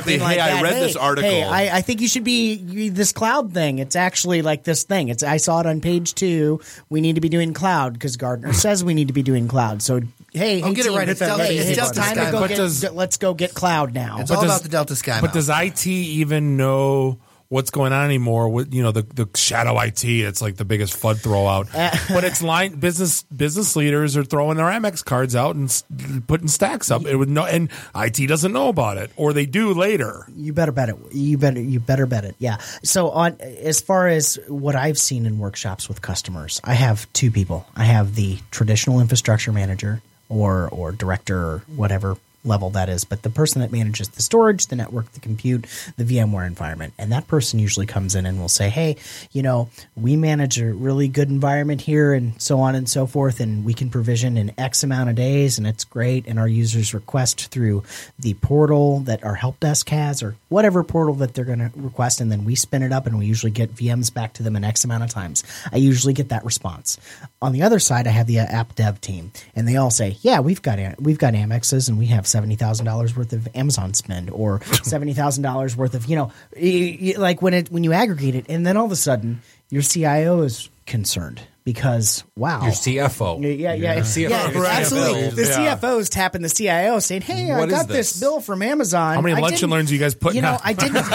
exactly, something like hey, I that. read hey, this article. Hey, I, I think you should be this cloud thing. It's actually like this thing. It's I saw it on page two. We need to be doing cloud because Gartner says we need to be doing cloud. So hey, Oh, hey get it team, right. It's hey, Delta- hey, it's it's Delta time Sky. to go But get. does- let's go get cloud now. It's But all does- about the Delta Sky. But Mount. does I T even know what's going on anymore with, you know, the, the shadow I T? It's like the biggest FUD throwout. But it's line business business leaders are throwing their Amex cards out and s- putting stacks up. It would no, and I T doesn't know about it, or they do later. You better bet it. You better you better bet it. Yeah. So on as far as what I've seen in workshops with customers, I have two people. I have the traditional infrastructure manager or or director or whatever level that is, but the person that manages the storage, the network, the compute, the VMware environment. And that person usually comes in and will say, hey, you know, we manage a really good environment here and so on and so forth, and we can provision in X amount of days, and it's great. And our users request through the portal that our help desk has or whatever portal that they're going to request, and then we spin it up and we usually get V Ms back to them in X amount of times. I usually get that response. On the other side, I have the uh, app dev team, and they all say, yeah, we've got we've got Amexes, and we have seventy thousand dollars worth of Amazon spend or seventy thousand dollars worth of, you know, y- y- like when it when you aggregate it, and then all of a sudden your C I O is concerned because, wow. Your C F O. Yeah, yeah, yeah. Your C F O. yeah Right. absolutely. The Yeah. C F O is tapping the C I O saying, hey, I What is got this? this? bill from Amazon. How many I lunch didn't- and learns are you guys putting You know, out? I didn't.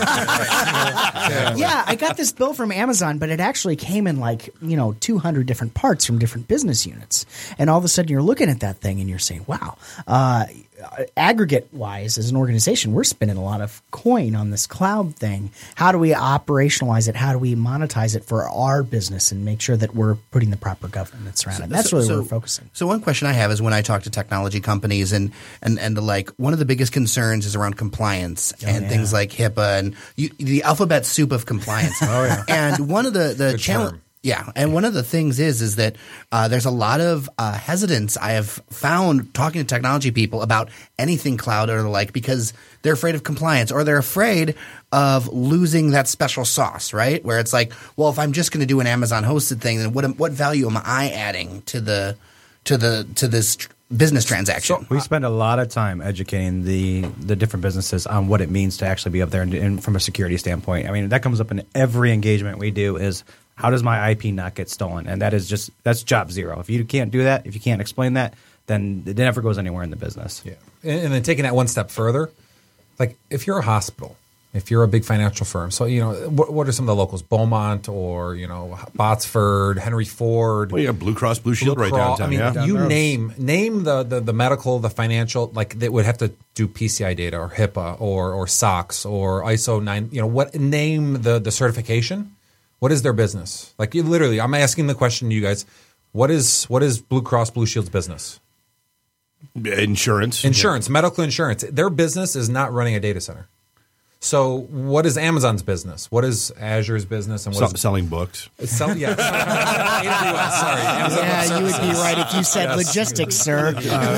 yeah, I got this bill from Amazon, but it actually came in like, you know, two hundred different parts from different business units. And all of a sudden you're looking at that thing and you're saying, wow, uh, aggregate wise as an organization, we're spending a lot of coin on this cloud thing. How do we operationalize it? How do we monetize it for our business and make sure that we're putting the proper governance around it? That's So- really so- where we're focusing. So one question I have is when I talk to technology companies and and and the like, one of the biggest concerns is around compliance and yeah. things like HIPAA and you, the alphabet soup of compliance. oh yeah. And one of the the Good challenge. term. Yeah, and one of the things is is that uh, there's a lot of uh, hesitance I have found talking to technology people about anything cloud or the like because they're afraid of compliance or they're afraid of losing that special sauce, right? Where it's like, well, if I'm just going to do an Amazon hosted thing, then what am- what value am I adding to the to the to this tr- business transaction? We spend a lot of time educating the the different businesses on what it means to actually be up there and, and from a security standpoint. I mean, that comes up in every engagement we do is how does my I P not get stolen? And that is just that's job zero. If you can't do that, if you can't explain that, then it never goes anywhere in the business. Yeah. And, and then taking that one step further, like if you're a hospital, if you're a big financial firm, so, you know, what, what are some of the locals? Beaumont or, you know, Botsford, Henry Ford. Well, you got Blue Cross Blue Shield right Cross- downtown. I mean, yeah. you Down the road. name name the, the the medical, the financial, like that would have to do P C I data or HIPAA or or SOX or I S O nine. You know, what name the the certification? What is their business? Like you literally, I'm asking the question to you guys. What is what is Blue Cross Blue Shield's business? Insurance. Insurance, medical insurance. Their business is not running a data center. So, what is Amazon's business? What is Azure's business? And what Se- is selling books. Sell, yeah, A W S, sorry. Amazon Web Yeah, you would be Services. right if you said Yes. logistics, sir.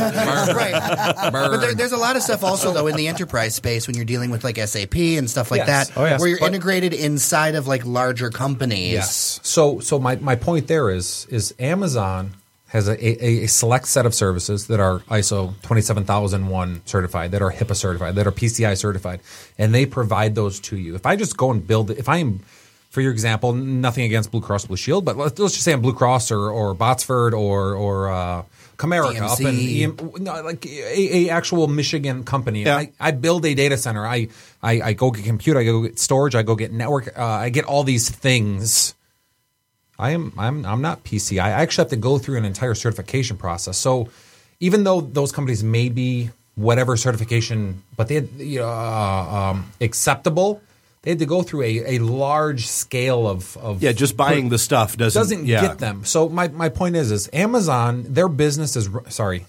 Right. Burn. But there, there's a lot of stuff also though in the enterprise space when you're dealing with like S A P and stuff like Yes. that, Oh, yes. where you're But- integrated inside of like larger companies. Yes. So, so my, my point there is is Amazon has a, a, a select set of services that are I S O twenty-seven thousand one certified, that are HIPAA certified, that are P C I certified, and they provide those to you. If I just go and build it, if I am, for your example, nothing against Blue Cross Blue Shield, but let's, let's just say I'm Blue Cross or, or Botsford or or uh, Comerica up in D M C. E M, no, like a, a actual Michigan company. Yeah. I, I build a data center. I, I I go get compute. I go get storage. I go get network. Uh, I get all these things. I am I'm I'm not P C I. I actually have to go through an entire certification process. So even though those companies may be whatever certification, but they had, you know, uh, um, acceptable, they had to go through a, a large scale of, of Yeah, just buying the stuff doesn't doesn't yeah. get them. So my, my point is is Amazon, their business is sorry.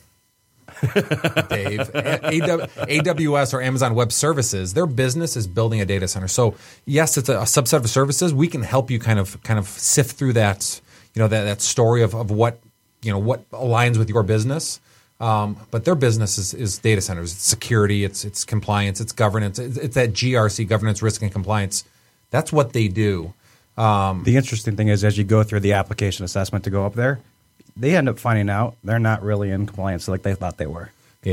Dave, A W S or Amazon Web Services, their business is building a data center. So yes, it's a, a subset of services. We can help you kind of kind of sift through that, you know, that, that story of, of what you know what aligns with your business. Um, but their business is, is data centers. It's security. It's it's compliance. It's governance. It's, it's that G R C, governance, risk, and compliance. That's what they do. Um, The interesting thing is, as you go through the application assessment to go up there, they end up finding out they're not really in compliance like they thought they were. Yeah. They-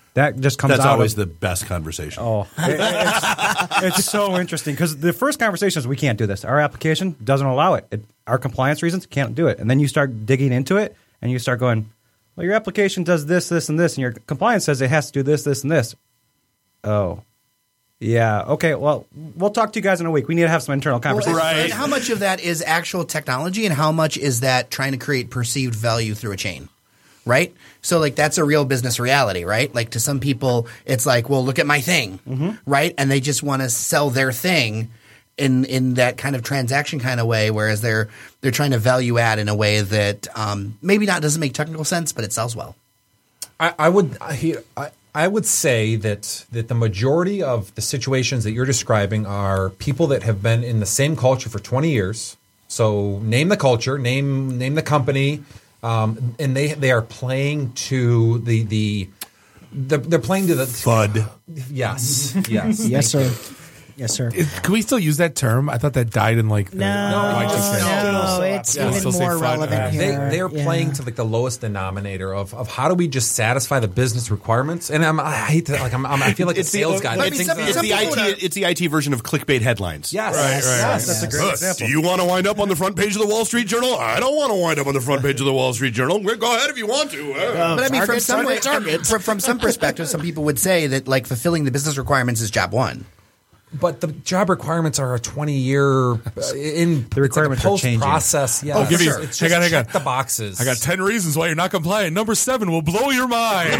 That just comes That's out always of, the best conversation. Oh, it- it's, it's so interesting because the first conversation is we can't do this. Our application doesn't allow it. it. Our compliance reasons can't do it. And then you start digging into it and you start going, well, your application does this, this, and this, and your compliance says it has to do this, this, and this. Oh. Yeah. Okay. Well, we'll talk to you guys in a week. We need to have some internal conversations. Well, and how much of that is actual technology and how much is that trying to create perceived value through a chain? Right? So, like, that's a real business reality, right? Like, to some people, it's like, well, look at my thing, Mm-hmm. right? And they just want to sell their thing in in that kind of transaction kind of way, whereas they're they're trying to value add in a way that um, maybe not doesn't make technical sense, but it sells well. I, I would I, I I would say that that the majority of the situations that you're describing are people that have been in the same culture for twenty years. So name the culture, name name the company, um, and they they are playing to the the, the they're playing to the F U D. Yes, yes, Yes, sir. Yes, sir. Is- Can we still use that term? I thought that died in like the, No, Y T K. no, it's Yeah, even still say more F U D. relevant They, here. they're Yeah. playing to like the lowest denominator of, of how do we just satisfy the business requirements? And I'm, I hate to like I'm, I'm I feel like a sales guy. It's, Like, the, things it's, that- the I T, it's the I T version of clickbait headlines. Yes, Right, right, yes, right. That's a great Look, example. do you want to wind up on the front page of the Wall Street Journal? I don't want to wind up on the front page of the Wall Street Journal. Go ahead if you want to. Uh, But I mean, from Target, some target, target. from, from some perspective, some people would say that like fulfilling the business requirements is job one. But the job requirements are a twenty-year in The requirements are post changing. process. Yeah, Oh, give you- it's hang just on, hang on. check the boxes. I got ten reasons why you're not compliant. Number seven will blow your mind.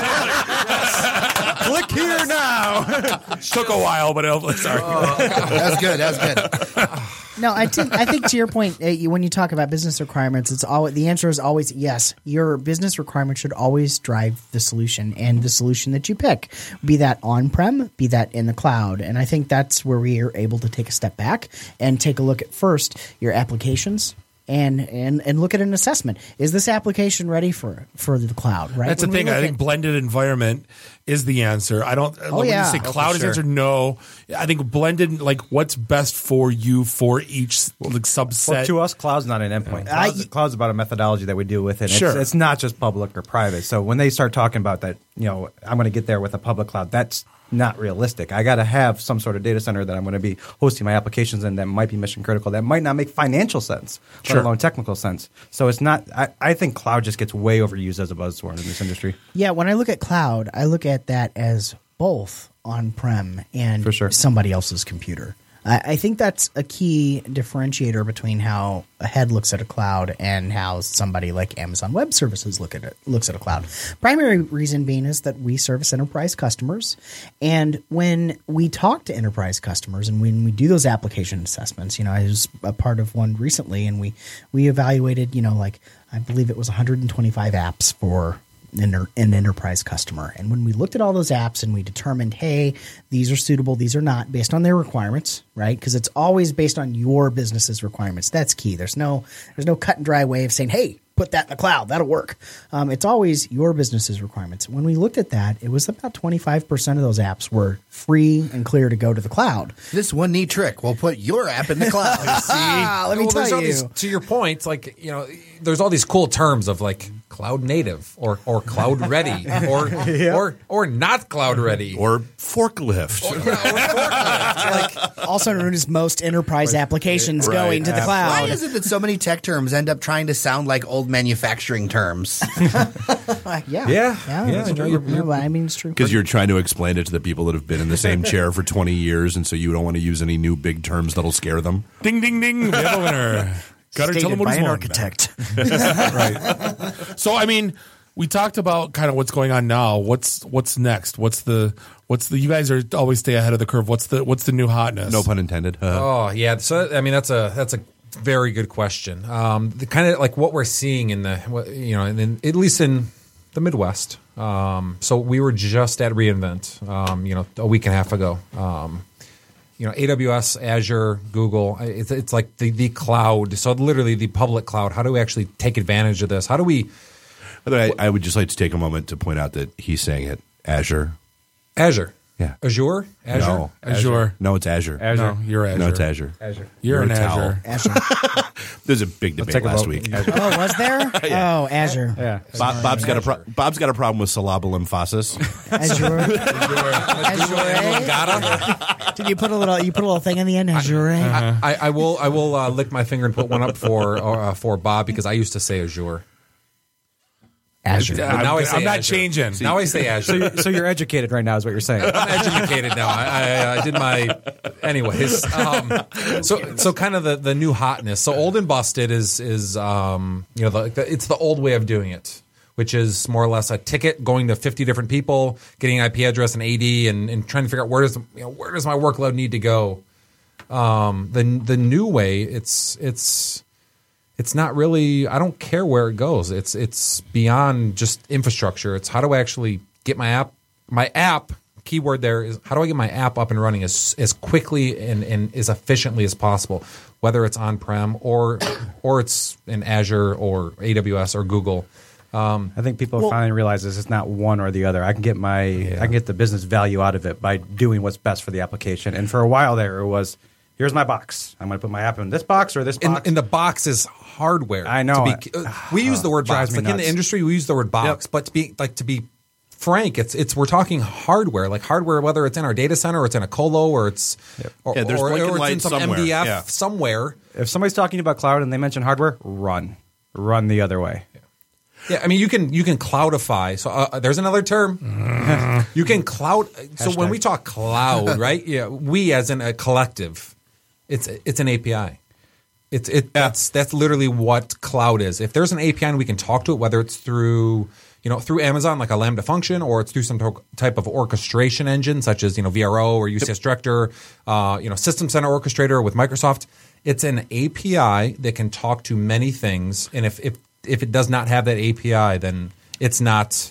Click here now. Took a while, but it, sorry. That's good. That's good. No, I think I think to your point, uh, you- when you talk about business requirements, it's always the answer is always yes. Your business requirement should always drive the solution and the solution that you pick, be that on prem, be that in the cloud. And I think that's where we are able to take a step back and take a look at first your applications. And, and and look at an assessment. Is this application ready for for the cloud? Right. That's When the we thing. look I at- think blended environment is the answer. I don't. Oh, when yeah. you say Oh, cloud for is the sure. answer, no. I think blended, like what's best for you for each like subset. Well, to us, cloud's not an endpoint. Cloud's, cloud's about a methodology that we deal with it. Sure. It's, it's not just public or private. So when they start talking about that, you know, I'm going to get there with a public cloud, that's not realistic. I got to have some sort of data center that I'm going to be hosting my applications in that might be mission critical, that might not make financial sense, Sure. let alone technical sense. So it's not, I, I think cloud just gets way overused as a buzzword in this industry. Yeah, when I look at cloud, I look at that as both on-prem and For sure. somebody else's computer. I, I think that's a key differentiator between how a head looks at a cloud and how somebody like Amazon Web Services look at it looks at a cloud. Primary reason being is that we service enterprise customers, and when we talk to enterprise customers and when we do those application assessments, you know, I was a part of one recently, and we we evaluated, you know, like I believe it was one hundred twenty-five apps for an enterprise customer. And when we looked at all those apps and we determined, hey, these are suitable, these are not, based on their requirements, right? Because it's always based on your business's requirements. That's key. There's no there's no cut and dry way of saying, hey, put that in the cloud, that'll work. Um, it's always your business's requirements. When we looked at that, it was about twenty-five percent of those apps were free and clear to go to the cloud. This one neat trick. We'll put your app in the cloud. Ah, let me Well, there's tell all you. these- to your point, like you know, there's all these cool terms of like cloud native or or cloud ready or or or not cloud ready or forklift. Also known as most enterprise applications Right. going to the cloud. Why is it that so many tech terms end up trying to sound like old manufacturing terms? yeah. Yeah. Yeah. Yeah, that's no, true. you're- No, I mean, it's true. Because you're trying to explain it to the people that have been in the same chair for twenty years, and so you don't want to use any new big terms that'll scare them. Ding, ding, ding. We have a winner. Got to tell Stated them what by he's an won. architect. Right. So, I mean, we talked about kind of what's going on now. What's what's next? What's the what's the? You guys are always stay ahead of the curve. What's the what's the new hotness? No pun intended. Uh, Oh yeah, so I mean that's a that's a very good question. Um, the kind of like what we're seeing in the what- you know, and in, at least in the Midwest. Um, so we were just at reInvent, um, you know, a week and a half ago. Um, you know, A W S, Azure, Google. It's, it's like the the cloud. So literally the public cloud. How do we actually take advantage of this? How do we? By the way, I, I would just like to take a moment to point out that he's saying it Azure. Azure. Yeah. Azure? Azure? No, Azure. No, it's Azure. Azure. No, you're Azure. No, it's Azure. Azure. You're, You're an a towel. Azure. Azure. There's a big debate take a last vote. week. Azure. Oh, was there? Yeah. Oh, Azure. Yeah. Bob, Bob's got a pro- Bob's got a problem with syllable emphasis. Azure. Azure. Did you put a little? You put a little thing in the end. Azure. I, I, I will I will uh, lick my finger and put one up for uh, for Bob because I used to say Azure. Azure. But now I say I'm not Azure. changing. Now I say So Azure. you're, so you're educated right now, is what you're saying. I'm educated now. I, I, I did my, anyways. Um, so, so kind of the, the new hotness. So old and busted is is um, you know the, the, it's the old way of doing it, which is more or less a ticket going to fifty different people, getting an I P address and A D, and, and trying to figure out where does you know where does my workload need to go. Um, the the new way, it's it's. It's not really. I don't care where it goes. It's it's beyond just infrastructure. It's how do I actually get my app. My app keyword there is how do I get my app up and running as as quickly and, and as efficiently as possible, whether it's on prem or or it's in Azure or A W S or Google. Um, I think people finally realize this it's not one or the other. I can get my I can get the business value out of it by doing what's best for the application. And for a while there, it was here's my box. I'm going to put my app in this box or this box. And, and the box is hardware. I know. To be, uh, we use the word Drives box. me Like in the nuts. industry, we use the word box. Yep. But to be like to be frank, it's it's we're talking hardware. Like hardware, whether it's in our data center or it's in a colo or it's or, Yeah, there's or, blinking or it's in lights some somewhere. M D F Yeah. somewhere. If somebody's talking about cloud and they mention hardware, run. Run the other way. Yeah, I mean you can you can cloudify. So uh, there's another term. You can cloud. So when Hashtag. we talk cloud, right? Yeah, we as in a collective, it's it's an A P I. It's it that's that's literally what cloud is. If there's an A P I and we can talk to it, whether it's through you know through Amazon like a Lambda function, or it's through some to- type of orchestration engine such as you know V R O or U C S Director, uh, you know System Center Orchestrator with Microsoft. It's an A P I that can talk to many things, and if if if it does not have that A P I, then it's not.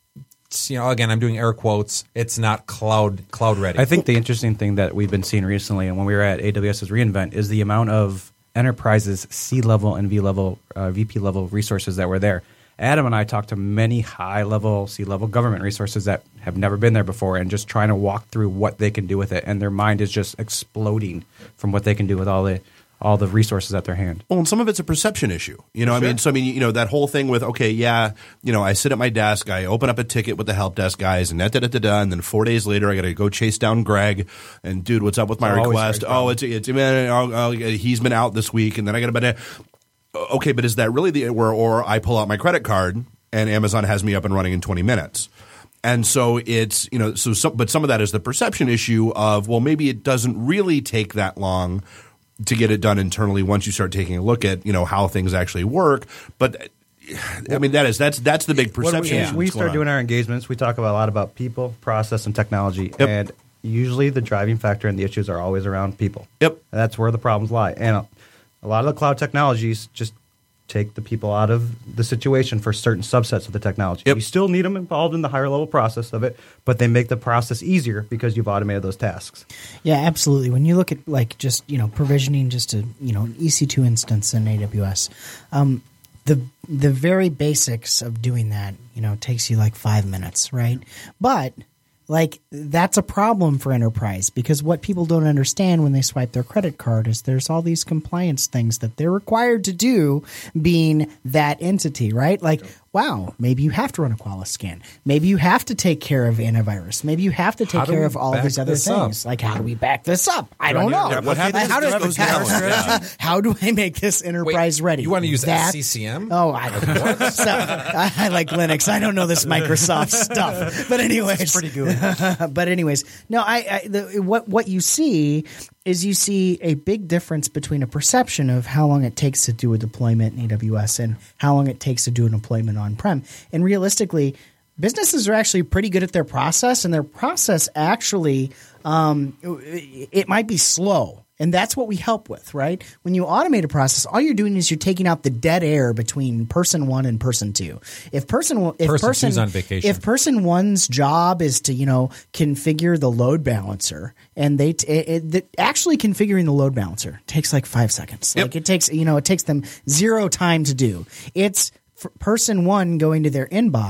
You know, again, I'm doing air quotes. It's not cloud cloud ready. I think the interesting thing that we've been seeing recently, and when we were at AWS's reInvent, is the amount of enterprises, C-level and V-level, uh, V P level resources that were there. Adam and I talked to many high-level, C-level government resources that have never been there before, and just trying to walk through what they can do with it, and their mind is just exploding from what they can do with all the all the resources at their hand. Well, and some of it's a perception issue. You know, I mean, so I mean, you know, that whole thing with, okay, yeah, you know, I sit at my desk, I open up a ticket with the help desk guys, and da da da da da, and then four days later, I got to go chase down Greg, and dude, what's up with my Always request? Greg's Oh, it's it's man, oh, oh, he's been out this week, and then I got to. Okay, but is that really the where? Or I pull out my credit card, and Amazon has me up and running in twenty minutes. And so it's, you know, so some, but some of that is the perception issue of, well, maybe it doesn't really take that long to get it done internally once you start taking a look at, you know, how things actually work. But I mean, that is that's that's the big perception. When we, issue we that's going start on. doing our engagements, we talk about a lot about people, process, and technology. Yep. And usually the driving factor and the issues are always around people. Yep. And that's where the problems lie. And a, a lot of the cloud technologies just take the people out of the situation for certain subsets of the technology. Yep. You still need them involved in the higher level process of it, but they make the process easier because you've automated those tasks. Yeah, absolutely. When you look at like just you know provisioning just a you know an E C two instance in A W S, um, the the very basics of doing that you know takes you like five minutes, right? But like that's a problem for enterprise because what people don't understand when they swipe their credit card is there's all these compliance things that they're required to do being that entity, right? Like, wow, maybe you have to run a Qualys scan. Maybe you have to take care of antivirus. Maybe you have to take How do care we of all back these other this up? things. Like, how do we back this up? I Do I don't need- know. yeah, what happens how, if do, this goes how, down? Yeah. how do I make this enterprise ready? You want to use that? C C M? Oh, I don't know. So, I, I like Linux. I don't know this Microsoft stuff. But anyways, It's pretty good. but anyways, no. I, I the, what what you see is you see a big difference between a perception of how long it takes to do a deployment in A W S and how long it takes to do a deployment on prem. And realistically, businesses are actually pretty good at their process, and their process actually um, it might be slow. And that's what we help with, right? When you automate a process, all you're doing is you're taking out the dead air between person one and person two. If person if Person person two's on vacation. if person one's job is to you know configure the load balancer, and they t- it, it, the, actually configuring the load balancer takes like five seconds. Yep. Like it takes you know it takes them zero time to do. It's f- person one going to their inbox,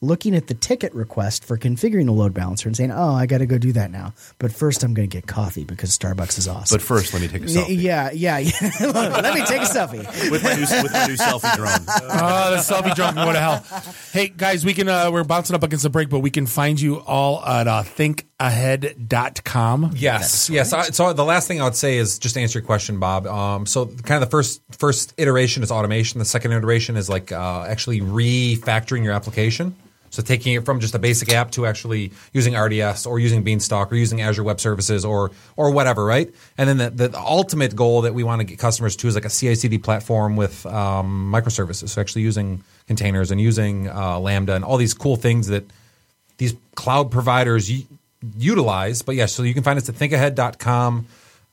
looking at the ticket request for configuring a load balancer and saying, oh, I got to go do that now. But first I'm going to get coffee because Starbucks is awesome. But first, let me take a selfie. Yeah, yeah, yeah. Let me take a selfie. with, my new, with my new selfie drone. Oh, the selfie drone can go to hell. Hey, guys, we can, uh, we're bouncing up against the break, but we can find you all at uh, think ahead dot com. Yes, yes. I, so the last thing I would say is just to answer your question, Bob. Um, so kind of the first first iteration is automation. The second iteration is like uh, actually refactoring your application. So taking it from just a basic app to actually using R D S or using Beanstalk or using Azure Web Services or or whatever, right? And then the, the ultimate goal that we want to get customers to is like a C I C D platform with um, microservices. So actually using containers and using uh, Lambda and all these cool things that these cloud providers y- utilize. But yes, so you can find us at think ahead dot com.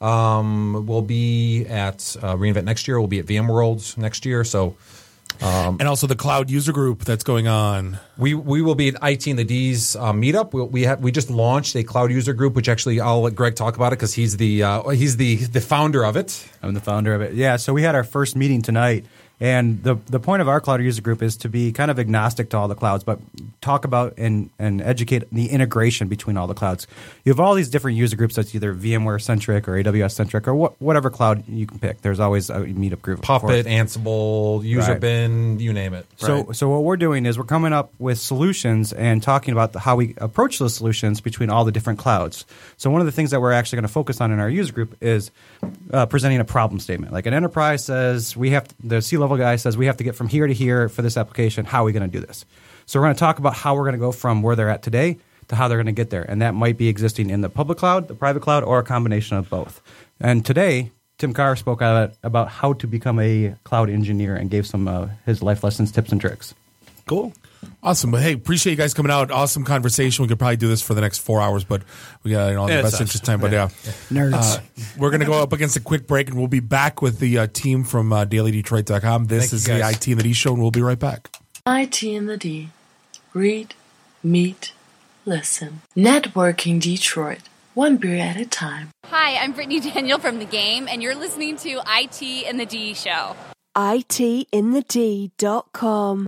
Um, we'll be at uh, reInvent next year. We'll be at VMworld next year. So. Um, and also the cloud user group that's going on. We we will be at I T and the D's uh, meetup. We we, have, we just launched a cloud user group, which actually I'll let Greg talk about it because he's the uh, he's the the founder of it. I'm the founder of it. Yeah. So we had our first meeting tonight. And the the point of our cloud user group is to be kind of agnostic to all the clouds, but talk about and, and educate the integration between all the clouds. You have all these different user groups that's either VMware-centric or A W S-centric or wh- whatever cloud you can pick. There's always a meetup group. Puppet, Ansible, User Right. Bin, you name it. So, Right. so what we're doing is we're coming up with solutions and talking about the, how we approach those solutions between all the different clouds. So one of the things that we're actually going to focus on in our user group is uh, presenting a problem statement. Like an enterprise says, we have to, the C-level guy says we have to get from here to here for this application. How are we going to do this? So we're going to talk about how we're going to go from where they're at today to how they're going to get there. And that might be existing in the public cloud, the private cloud, or a combination of both. And today, Tim Carr spoke about, about how to become a cloud engineer and gave some uh, his life lessons, tips, and tricks. Cool. Awesome. But hey, appreciate you guys coming out. Awesome conversation. We could probably do this for the next four hours, but we got you know, the Yeah, best sucks. interest time. But yeah, Nerds. Uh, we're going to go up against a quick break, and we'll be back with the uh, team from uh, daily detroit dot com. This Thank you, is the guys. I T and the D show, and we'll be right back. I T and the D. Read, meet, listen. Networking Detroit. One beer at a time. Hi, I'm Brittany Daniel from The Game, and you're listening to I T and the D Show. I T in the D dot com.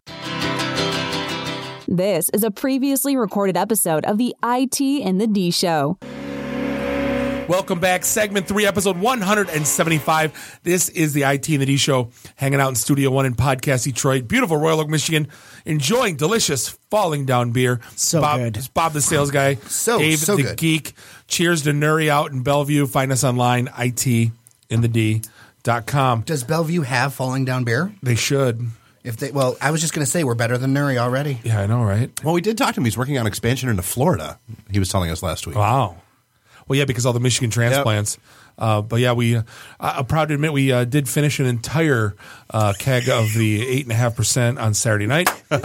This is a previously recorded episode of the I T and the D Show. Welcome back. Segment three, episode one seventy-five. This is the I T and the D Show, hanging out in Studio One in Podcast Detroit. Beautiful Royal Oak, Michigan. Enjoying delicious falling down beer. So Bob, good. it's Bob the sales guy. So, Dave so the good. geek. Cheers to Nuri out in Bellevue. Find us online, I T in the D dot com. Does Bellevue have falling down beer? They should. If they, well, I was just going to say we're better than Nuri already. Yeah, I know, right? Well, we did talk to him. He's working on expansion into Florida. He was telling us last week. Wow. Well, yeah, because all the Michigan transplants. Uh, but yeah, we. Uh, I'm proud to admit we uh, did finish an entire uh, keg of the eight and a half percent on Saturday night. Um,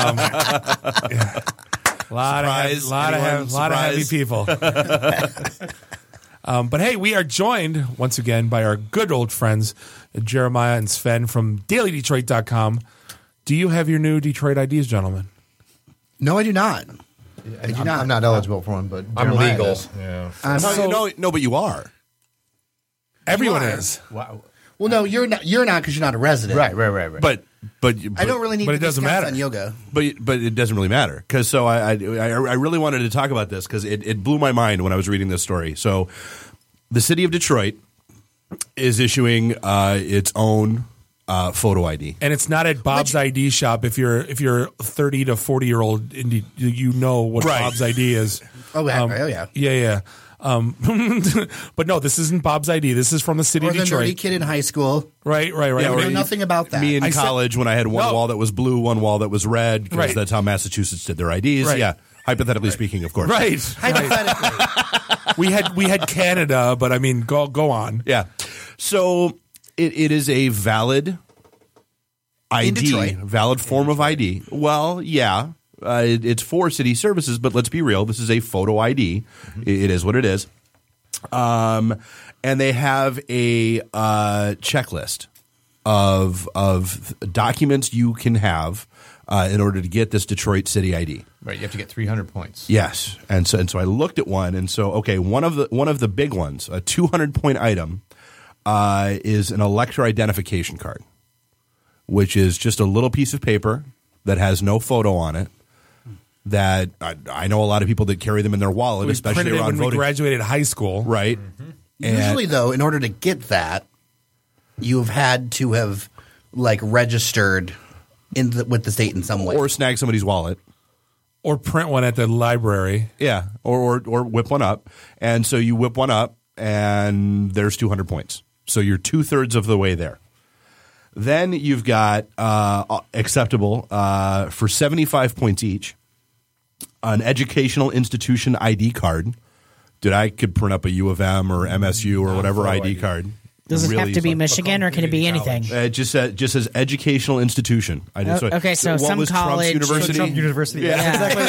yeah. A lot Surprise, of, lot of, anyone? heavy, lot of heavy Surprise. people. um, but hey, we are joined once again by our good old friends Jeremiah and Sven from daily detroit dot com. Do you have your new Detroit I Ds, gentlemen? No, I do not. I do I'm, not. I'm not eligible for one, but I'm Jeremiah legal. does. Yeah. I'm no, so- no, no, but you are. Everyone You are. is. Wow. Well, no, you're not. You're not because you're not a resident. Right, right, right, right. But but, but I don't really need. but the it doesn't discounts matter. on yoga. But but it doesn't really matter because so I, I I really wanted to talk about this because it, it blew my mind when I was reading this story. So the city of Detroit is issuing uh, its own uh, photo I D. And it's not at Bob's I D shop. If you're if you're thirty to forty year old, indie, you know what Right. Bob's I D is. Oh, yeah, Um, oh yeah. yeah, yeah. Um, but no, this isn't Bob's I D. This is from the city Or of the Detroit. nerdy kid in high school. Right, right, right. Yeah, I we mean, know nothing about that. Me in I said- college when I had one No. wall that was blue, one wall that was red because Right. that's how Massachusetts did their I Ds. Right. Yeah, hypothetically speaking, of course. Right. Hypothetically, we had we had Canada, but I mean, go go on. Yeah. So it, it is a valid I In D, Detroit. valid form of I D. Well, yeah, uh, it, it's for city services, but let's be real. This is a photo I D. Mm-hmm. It, it is what it is. Um, and they have a uh, checklist of of documents you can have uh, in order to get this Detroit City I D. Right, you have to get three hundred points. Yes, and so and so I looked at one, and so okay, one of the one of the big ones, a two hundred point item, uh, is an elector identification card, which is just a little piece of paper that has no photo on it, that I, I know a lot of people that carry them in their wallet, We especially printed it around when we voting. graduated high school. Right. And- Usually, though, in order to get that, you've had to have like registered in the, with the state in some way, or snag somebody's wallet. Or print one at the library. Yeah, or, or or whip one up. And so you whip one up, and there's two hundred points. So you're two-thirds of the way there. Then you've got uh, acceptable uh, for seventy-five points each, an educational institution I D card. Dude, I could print up a U of M or M S U or whatever I D card. Does it Really have to be easily. Michigan, or can it be anything? Uh, it just uh, just says educational institution. I just, Oh, okay, so what some was college- Trump's University. Trump University, Yeah, yeah. exactly.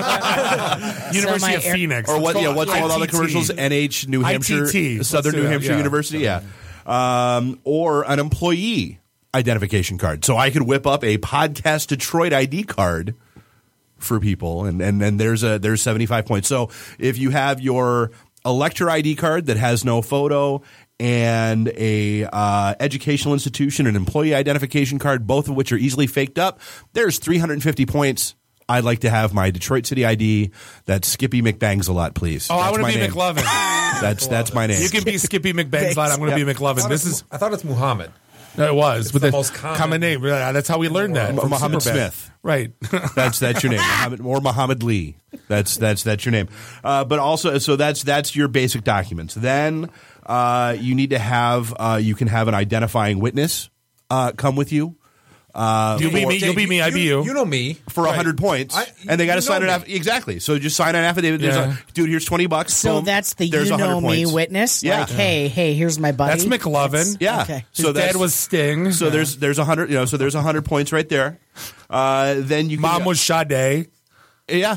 University So my of air- Phoenix. Or what? Let's Yeah, call what's it all the I T T. commercials? N H New Hampshire, I T T. Southern Let's do New that, Hampshire yeah. University. Yeah, um, or an employee identification card. So I could whip up a Podcast Detroit I D card for people, and and then there's a there's seventy-five points. So if you have your elector I D card that has no photo, and a uh, educational institution, an employee identification card, both of which are easily faked up, there's three hundred fifty points. I'd like to have my Detroit City I D. That's Skippy McBangs a lot, please. Oh, I That's want my to be name. McLovin. That's that's my name. You can be Skippy McBangs. I'm going to be McLovin. This is. I thought it's Muhammad. No, it was. It's but the the most common- common name. Yeah, that's how we learned that. from Muhammad Superbad. Smith. Right. That's that's your name, Muhammad, or Muhammad Lee. That's that's that's your name. Uh, but also, so that's that's your basic documents. Then uh, you need to have uh, you can have an identifying witness uh, come with you. Uh, You'll be for- me. You'll be me. I be you. You know me. for a hundred points, I- and they got to you sign know an me. aff- exactly. So just sign an affidavit. There's Yeah. a, dude, here's twenty bucks. So Boom. that's the There's you one hundred know me points. witness. Yeah. Like, hey, hey, here's my buddy. That's McLovin. Yeah. Okay. His So dad that's- was Sting. So there's there's a hundred. You know, so there's a hundred points right there. Uh, then you can, Mom was Sade. yeah.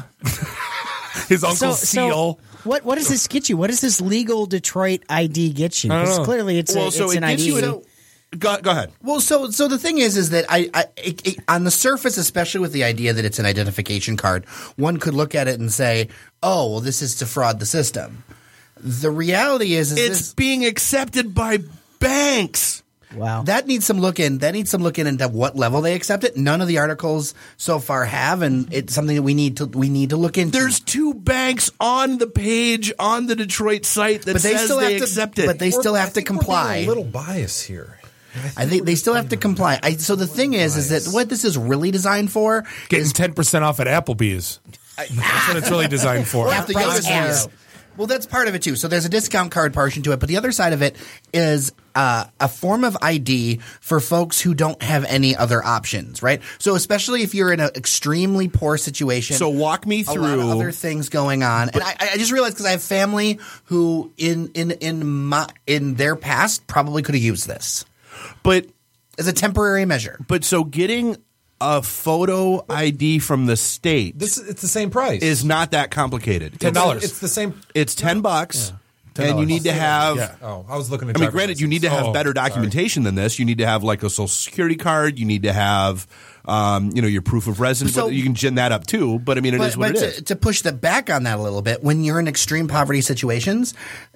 His uncle So, Seal. so what what does this get you? What does this legal Detroit I D get you? I don't Because know. clearly it's, Well, a, so it's it an gets I D. you. So, go, go ahead. Well, so so the thing is, is that I, I it, it, on the surface, especially with the idea that it's an identification card, one could look at it and say, "Oh, well, this is to fraud the system." The reality is, is It's this, being accepted by banks. Wow. that needs some looking. That needs some looking into what level they accept it. None of the articles so far have, and it's something that we need to we need to look into. There's two banks on the page on the Detroit site that but they says still they have to, accept it. but they still We're- have I to think we're being comply. A little bias here. I think they still have to comply. I, so the thing is, is that what this is really designed for Getting is ten percent off at Applebee's. That's what it's really designed for. Half the Price yoga caps. studio. Well, that's part of it too. So there's a discount card portion to it, but the other side of it is uh, a form of I D for folks who don't have any other options, right? So especially if you're in an extremely poor situation. So walk me a lot through- of other things going on, and I, I just realized because I have family who in in in my in their past probably could have used this, but as a temporary measure. but so getting a photo I D from the state This is, it's the same price. is not that complicated. ten dollars. It's the same. It's ten bucks, and you ten dollars. need to have. Yeah. Oh, I was looking at. I mean, driver's granted, you license. need to have Oh, better documentation than this. You need to have like a social security card. You need to have, um, you know, your proof of residence. So- you can gen that up too. But I mean, it is but, what but it to, is. to push the back on that a little bit, when you're in extreme poverty situations,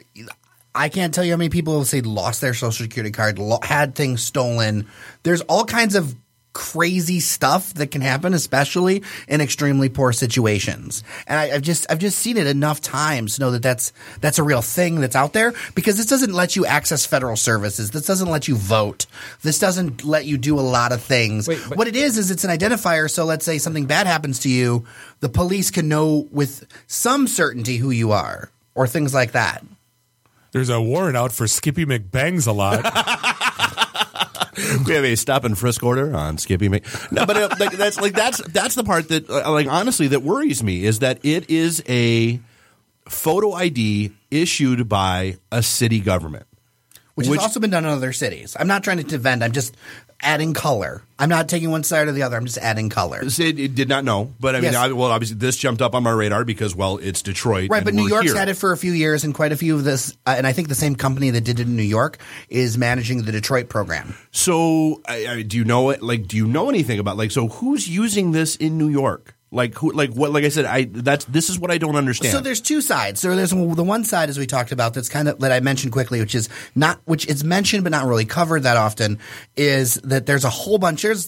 I can't tell you how many people will say lost their social security card, lo- had things stolen. There's all kinds of crazy stuff that can happen, especially in extremely poor situations. And I, I've just I've just seen it enough times to know that that's that's a real thing that's out there, because this doesn't let you access federal services. This doesn't let you vote. This doesn't let you do a lot of things. Wait, but- what it is is it's an identifier. So let's say something bad happens to you, the police can know with some certainty who you are, or things like that. There's a warrant out for Skippy McBangs a lot. We have a stop and frisk order on Skippy. Mc- no, but uh, like, that's like that's that's the part that uh, like honestly that worries me is that it is a photo I D issued by a city government, Which, has also been done in other cities. I'm not trying to defend. I'm just adding color. I'm not taking one side or the other. I'm just adding color. It, it did not know, but I mean, Yes. I, well, obviously this jumped up on my radar because, well, it's Detroit, Right, and but New we're York's here. had it for a few years, and quite a few of this, uh, and I think the same company that did it in New York is managing the Detroit program. So, I, I, do you know it? Like, do you know anything about like? So, who's using this in New York? Like, who? Like, what? Like I said, I that's this is what I don't understand. So there's two sides. So there's the one side, as we talked about, that's kind of that I mentioned quickly, which is not, which is mentioned but not really covered that often, is that there's a whole bunch. There's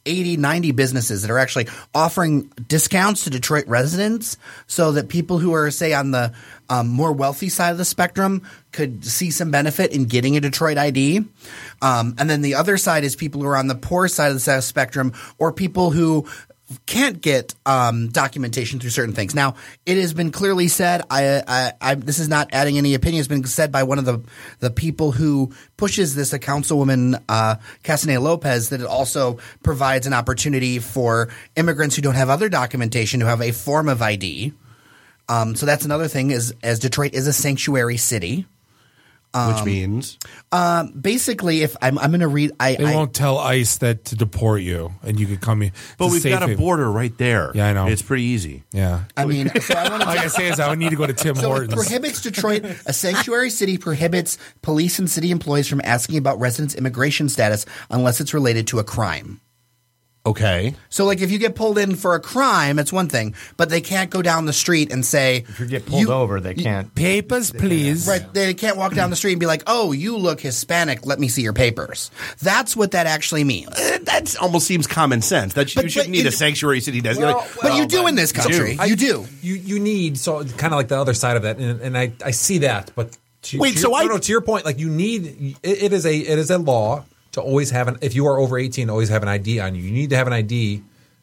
eighty, ninety businesses that are actually offering discounts to Detroit residents so that people who are, say, on the um, more wealthy side of the spectrum could see some benefit in getting a Detroit I D. Um, and then the other side is people who are on the poor side of the spectrum or people who can't get um, documentation through certain things. Now, it has been clearly said, I, I, I, this is not adding any opinion, it's been said by one of the, the people who pushes this, a councilwoman, uh, Castaneda Lopez, that it also provides an opportunity for immigrants who don't have other documentation to have a form of I D. Um, so that's another thing, is as Detroit is a sanctuary city. Um, Which means? Um, basically, if I'm, I'm going to read, I, They I won't tell ICE that to deport you, and you could come here. But It's we've safe got a haven. border right there. Yeah, I know. It's pretty easy. Yeah. I mean, so I wanna like I say, is I would need to go to Tim So it Hortons. prohibits Detroit, a sanctuary city prohibits police and city employees from asking about residents' immigration status unless it's related to a crime. Okay. So, like, if you get pulled in for a crime, it's one thing, but they can't go down the street and say, If you get pulled over, they can't. Papers, please. Right, they can't walk down the street and be like, "Oh, you look Hispanic. Let me see your papers." That's what that actually means. Uh, that almost seems common sense. That But- you shouldn't but need it- a sanctuary city Well, designation. Like, But you well, do in this country. I- You do. You you need so kind of like the other side of that, and, and I, I see that. But to, Wait, to so your, I- no, no, to your point, like you need it, it is a it is a law to always have an if you are over eighteen, always have an I D on you. You need to have an I D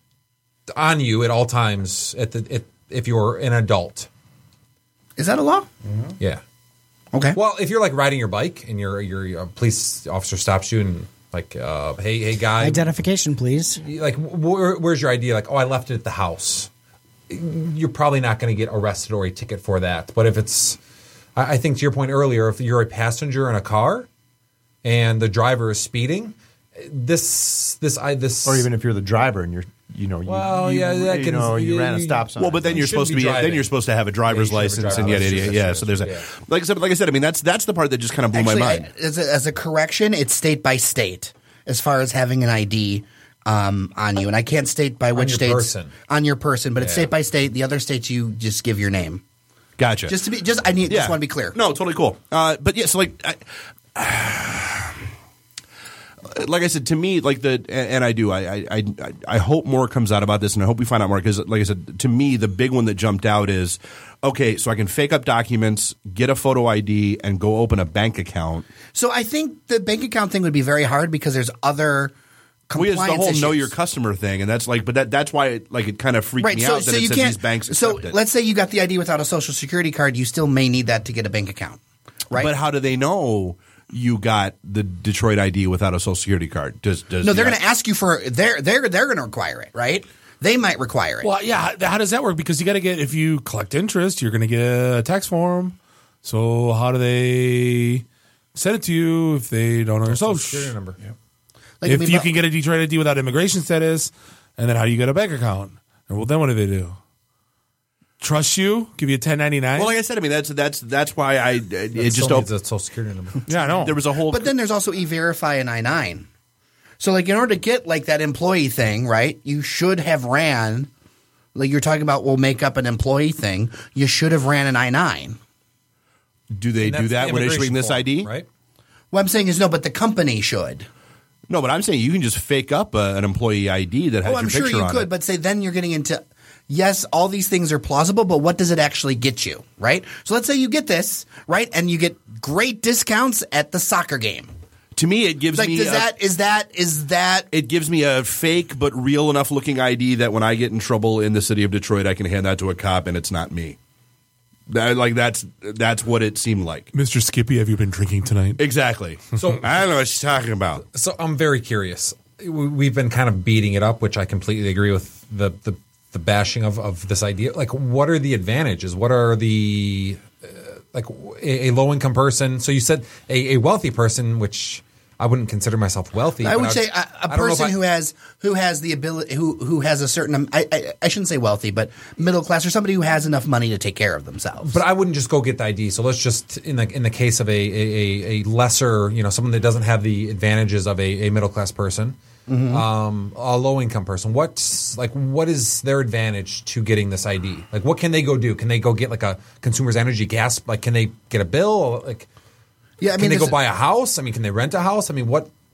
on you at all times. At the at, if you're an adult, Is that a law? yeah. Okay. Well, if you're like riding your bike and your your, your police officer stops you and like, uh, hey hey guy, Identification, please. like where, where's your I D? Like, oh, I left it at the house. You're probably not going to get arrested or a ticket for that. But if it's, I I think to your point earlier, if you're a passenger in a car and the driver is speeding, this this I this Or even if you're the driver and you're, you know, you, Well, you, yeah, that you can- know, you yeah, ran a you- stop sign. Well, but then You you're shouldn't supposed to be be then driving. you're supposed to have a driver's Yeah, you should have a license driver- and yada that's yada true, yeah. that's So there's true, a yeah. like I said, like I said, I mean that's that's the part that just kind of blew Actually, my I, mind. as, a, as a correction, it's state by state as far as having an I D um, on you, and I can't state by which your states person. on your person, but it's Yeah. state by state. The other states, you just give your name. Gotcha. Just to be, just I need, Yeah. just want to be clear. No, totally cool. Uh, but yeah, so like, I, like I said, to me, like the, and I do, I, I, I, I hope more comes out about this, and I hope we find out more because, like I said, to me, the big one that jumped out is, okay, so I can fake up documents, get a photo I D, and go open a bank account. So I think the bank account thing would be very hard because there's other We compliance it's the whole issues. know your customer thing, and that's like, but that that's why it, like it kind of freaked Right, me so, out that so it you said can't. these banks so accept it. let's say you got the I D without a social security card, you still may need that to get a bank account, right? But how do they know you got the Detroit I D without a social security card? Does does no, the- they're going to ask you for they're they're they're going to require it, right? They might require it. Well, yeah. How, how does that work? Because you got to get, if you collect interest, you're going to get a tax form. So how do they send it to you if they don't know your social security number. Like, I if mean, you but- can get a Detroit I D without immigration status, and then how do you get a bank account? And well, then what do they do? Trust you? Give you a ten ninety-nine? Well, like I said, I mean that's that's that's why I it It just still op- needs a social security number. Yeah, I know. there was a whole But then there's also E-Verify and I nine. So, like, in order to get, like, that employee thing, right, you should have ran, like you're talking about, we'll make up an employee thing. You should have ran an I nine. do they And do that's that the when immigration issuing this form, I D? right? What I'm saying is, no, but the company should. No, but I'm saying you can just fake up a, an employee I D that has Oh, your I'm sure picture you on could, it. but say then you're getting into, yes, all these things are plausible, but what does it actually get you, right? So let's say you get this, right, and you get great discounts at the soccer game. To me, it gives Like, me does a, that is that is that it gives me a fake but real enough looking I D that when I get in trouble in the city of Detroit, I can hand that to a cop and it's not me. That, like that's that's what it seemed like. Mister Skippy, have you been drinking tonight? Exactly. So I don't know what she's talking about. So I'm very curious. We- We've been kind of beating it up, which I completely agree with the the, the bashing of, of this idea. Like, what are the advantages? What are the uh, like a, a low income person? So you said a, a wealthy person, which I wouldn't consider myself wealthy. I but would I'd- say a, a I don't know if person I- who has who has the ability who who has a certain um, I, I I shouldn't say wealthy, but middle class or somebody who has enough money to take care of themselves. But I wouldn't just go get the I D. So let's just in the in the case of a a, a lesser, you know, someone that doesn't have the advantages of a, a middle class person, Mhm. um, a low income person. What's like what is their advantage to getting this I D? Like, what can they go do? Can they go get like a consumer's energy gas? Like, can they get a bill? Like, Yeah, I can mean, they go there's- buy a house? I mean, can they rent a house? I mean, what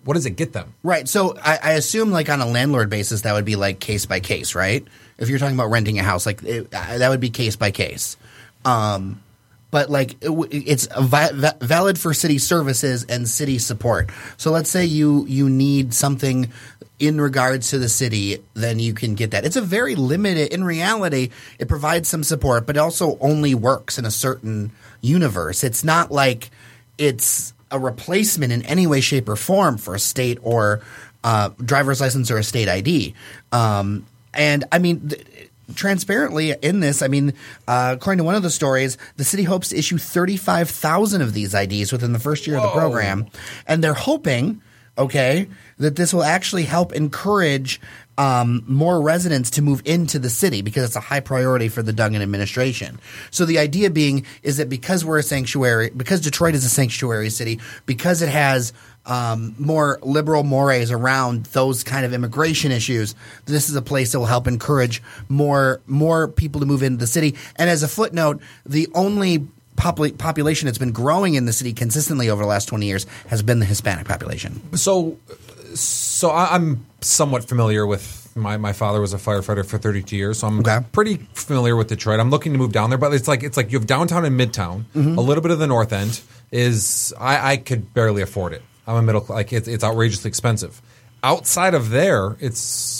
what does it get them? Right. So I, I assume, like on a landlord basis, that would be like case by case, right? If you're talking about renting a house, like it, uh, that would be case by case. Um, but like it, it's a vi- va- valid for city services and city support. So let's say you you need something in regards to the city, then you can get that. It's a very limited. In reality, it provides some support, but it also only works in a certain universe. It's not like it's a replacement in any way, shape, or form for a state or uh, driver's license or a state I D. Um, and I mean, th- transparently in this, I mean, uh, according to one of the stories, the city hopes to issue thirty-five thousand of these I Ds within the first year Whoa. of the program. And they're hoping, okay, that this will actually help encourage Um, more residents to move into the city because it's a high priority for the Duggan administration. So the idea being is that because we're a sanctuary, because Detroit is a sanctuary city, because it has um, more liberal mores around those kind of immigration issues, this is a place that will help encourage more more people to move into the city. And as a footnote, the only popul- population that's been growing in the city consistently over the last twenty years has been the Hispanic population. So So I- I'm somewhat familiar with my, my father was a firefighter for thirty-two years, so I'm okay. pretty familiar with Detroit. I'm looking to move down there, but it's like it's like you have downtown and midtown. Mm-hmm. A little bit of the north end is I, I could barely afford it. I'm a middle like it's it's outrageously expensive. Outside of there, it's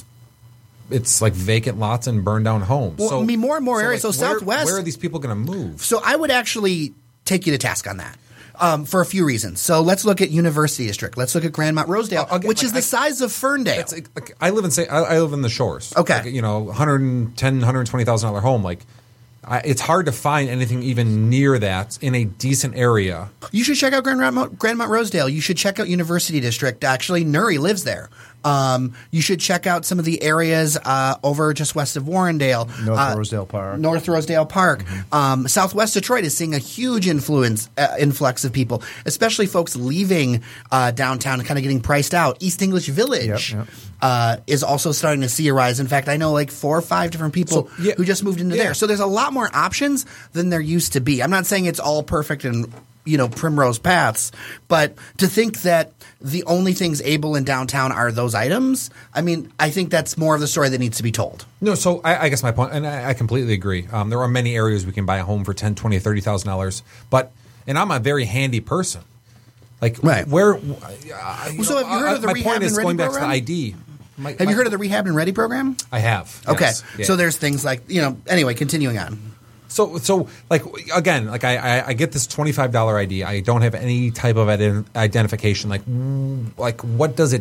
it's like vacant lots and burned down homes. Well, so, I mean, more and more so areas. like so where, Southwest, where are these people going to move? So I would actually take you to task on that. Um, for a few reasons. So let's look at University District. Let's look at Grand Mount Rosedale, Again, which like, is the I, size of Ferndale. It's like, like, I live in say I, I live in the Shores. Okay, like, you know, one hundred ten, one hundred twenty thousand dollar home. Like, I, it's hard to find anything even near that in a decent area. You should check out Grand Mount, Grand Mount Rosedale. You should check out University District. Actually, Nuri lives there. Um, you should check out some of the areas uh, over just west of Warrendale. North uh, Rosedale Park. North Rosedale Park. Mm-hmm. Um, Southwest Detroit is seeing a huge influence, uh, influx of people, especially folks leaving uh, downtown and kind of getting priced out. East English Village Yep, yep. Uh, is also starting to see a rise. In fact, I know like four or five different people So, yeah. who just moved into Yeah. there. So there's a lot more options than there used to be. I'm not saying it's all perfect and you know, primrose paths. But to think that the only things able in downtown are those items, I mean, I think that's more of the story that needs to be told. No, so I, I guess my point, and I, I completely agree. Um, there are many areas we can buy a home for ten, twenty, thirty thousand dollars. But, and I'm a very handy person. Like, right. where. Uh, you so know, have you heard uh, of the my Rehab point is and Ready going back program? to the I D. My, have my, you heard of the Rehab and Ready program? I have. Okay. Yes. Yeah. So there's things like, you know, anyway, continuing on. So, so like again, like I, I, I get this twenty-five dollar I D. I don't have any type of ident- identification. Like, like what does it?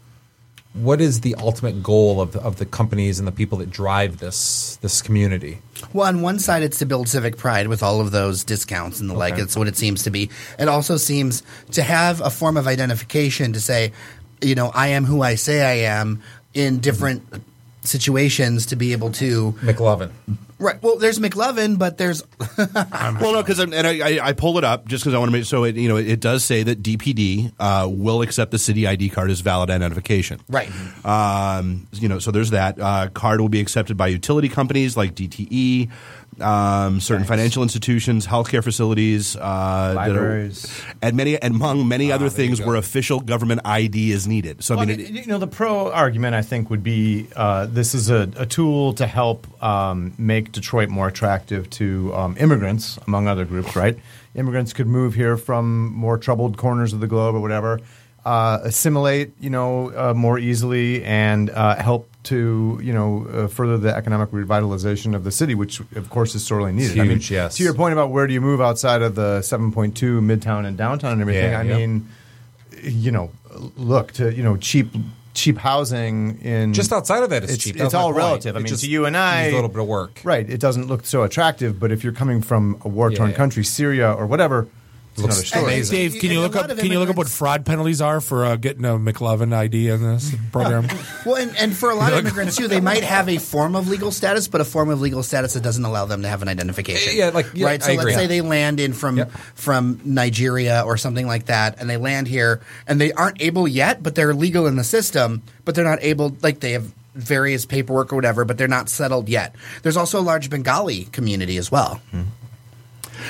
What is the ultimate goal of the, of the companies and the people that drive this this community? Well, on one side, it's to build civic pride with all of those discounts and the like. It's what it seems to be. It also seems to have a form of identification to say, you know, I am who I say I am in different situations to be able to McLovin. Right. Well, there's McLovin, but there's well, no, because and I, I pulled it up just because I want to make so it you know it, it does say that D P D uh, will accept the city I D card as valid identification. Right. Um, you know, so there's that uh, card will be accepted by utility companies like D T E, um, certain Thanks. financial institutions, healthcare facilities, uh, libraries, that are, and many and among many Ah, other there you things go. where official government I D is needed. So Well, I mean, it, you know, the pro argument I think would be uh, this is a, a tool to help um, make Detroit more attractive to um, immigrants, among other groups. Right, immigrants could move here from more troubled corners of the globe or whatever, uh, assimilate, you know, uh, more easily, and uh, help to you know uh, further the economic revitalization of the city, which of course is sorely needed. It's I mean, huge, yes. to your point about where do you move outside of the seven point two Midtown and downtown and everything, Yeah, I yep. mean, you know, look to you know cheap. cheap housing in Just outside of that, it's, it's, cheap. it's That's my all point. relative. I It mean, just to you and I, needs a little bit of work. right? It doesn't look so attractive, but if you're coming from a war-torn Yeah. country, Syria or whatever, it's Looks another story. amazing. Dave, can you And a look lot up? of Can you look up what immigrants- fraud penalties are for uh, getting a McLovin I D in this program? well, and, and for a lot of immigrants too, they might have a form of legal status, but a form of legal status that doesn't allow them to have an identification. Yeah, like, yeah, right. So I let's agree. say they land in from Yep. from Nigeria or something like that, and they land here, and they aren't able yet, but they're legal in the system, but they're not able. Like they have various paperwork or whatever, but they're not settled yet. There's also a large Bengali community as well.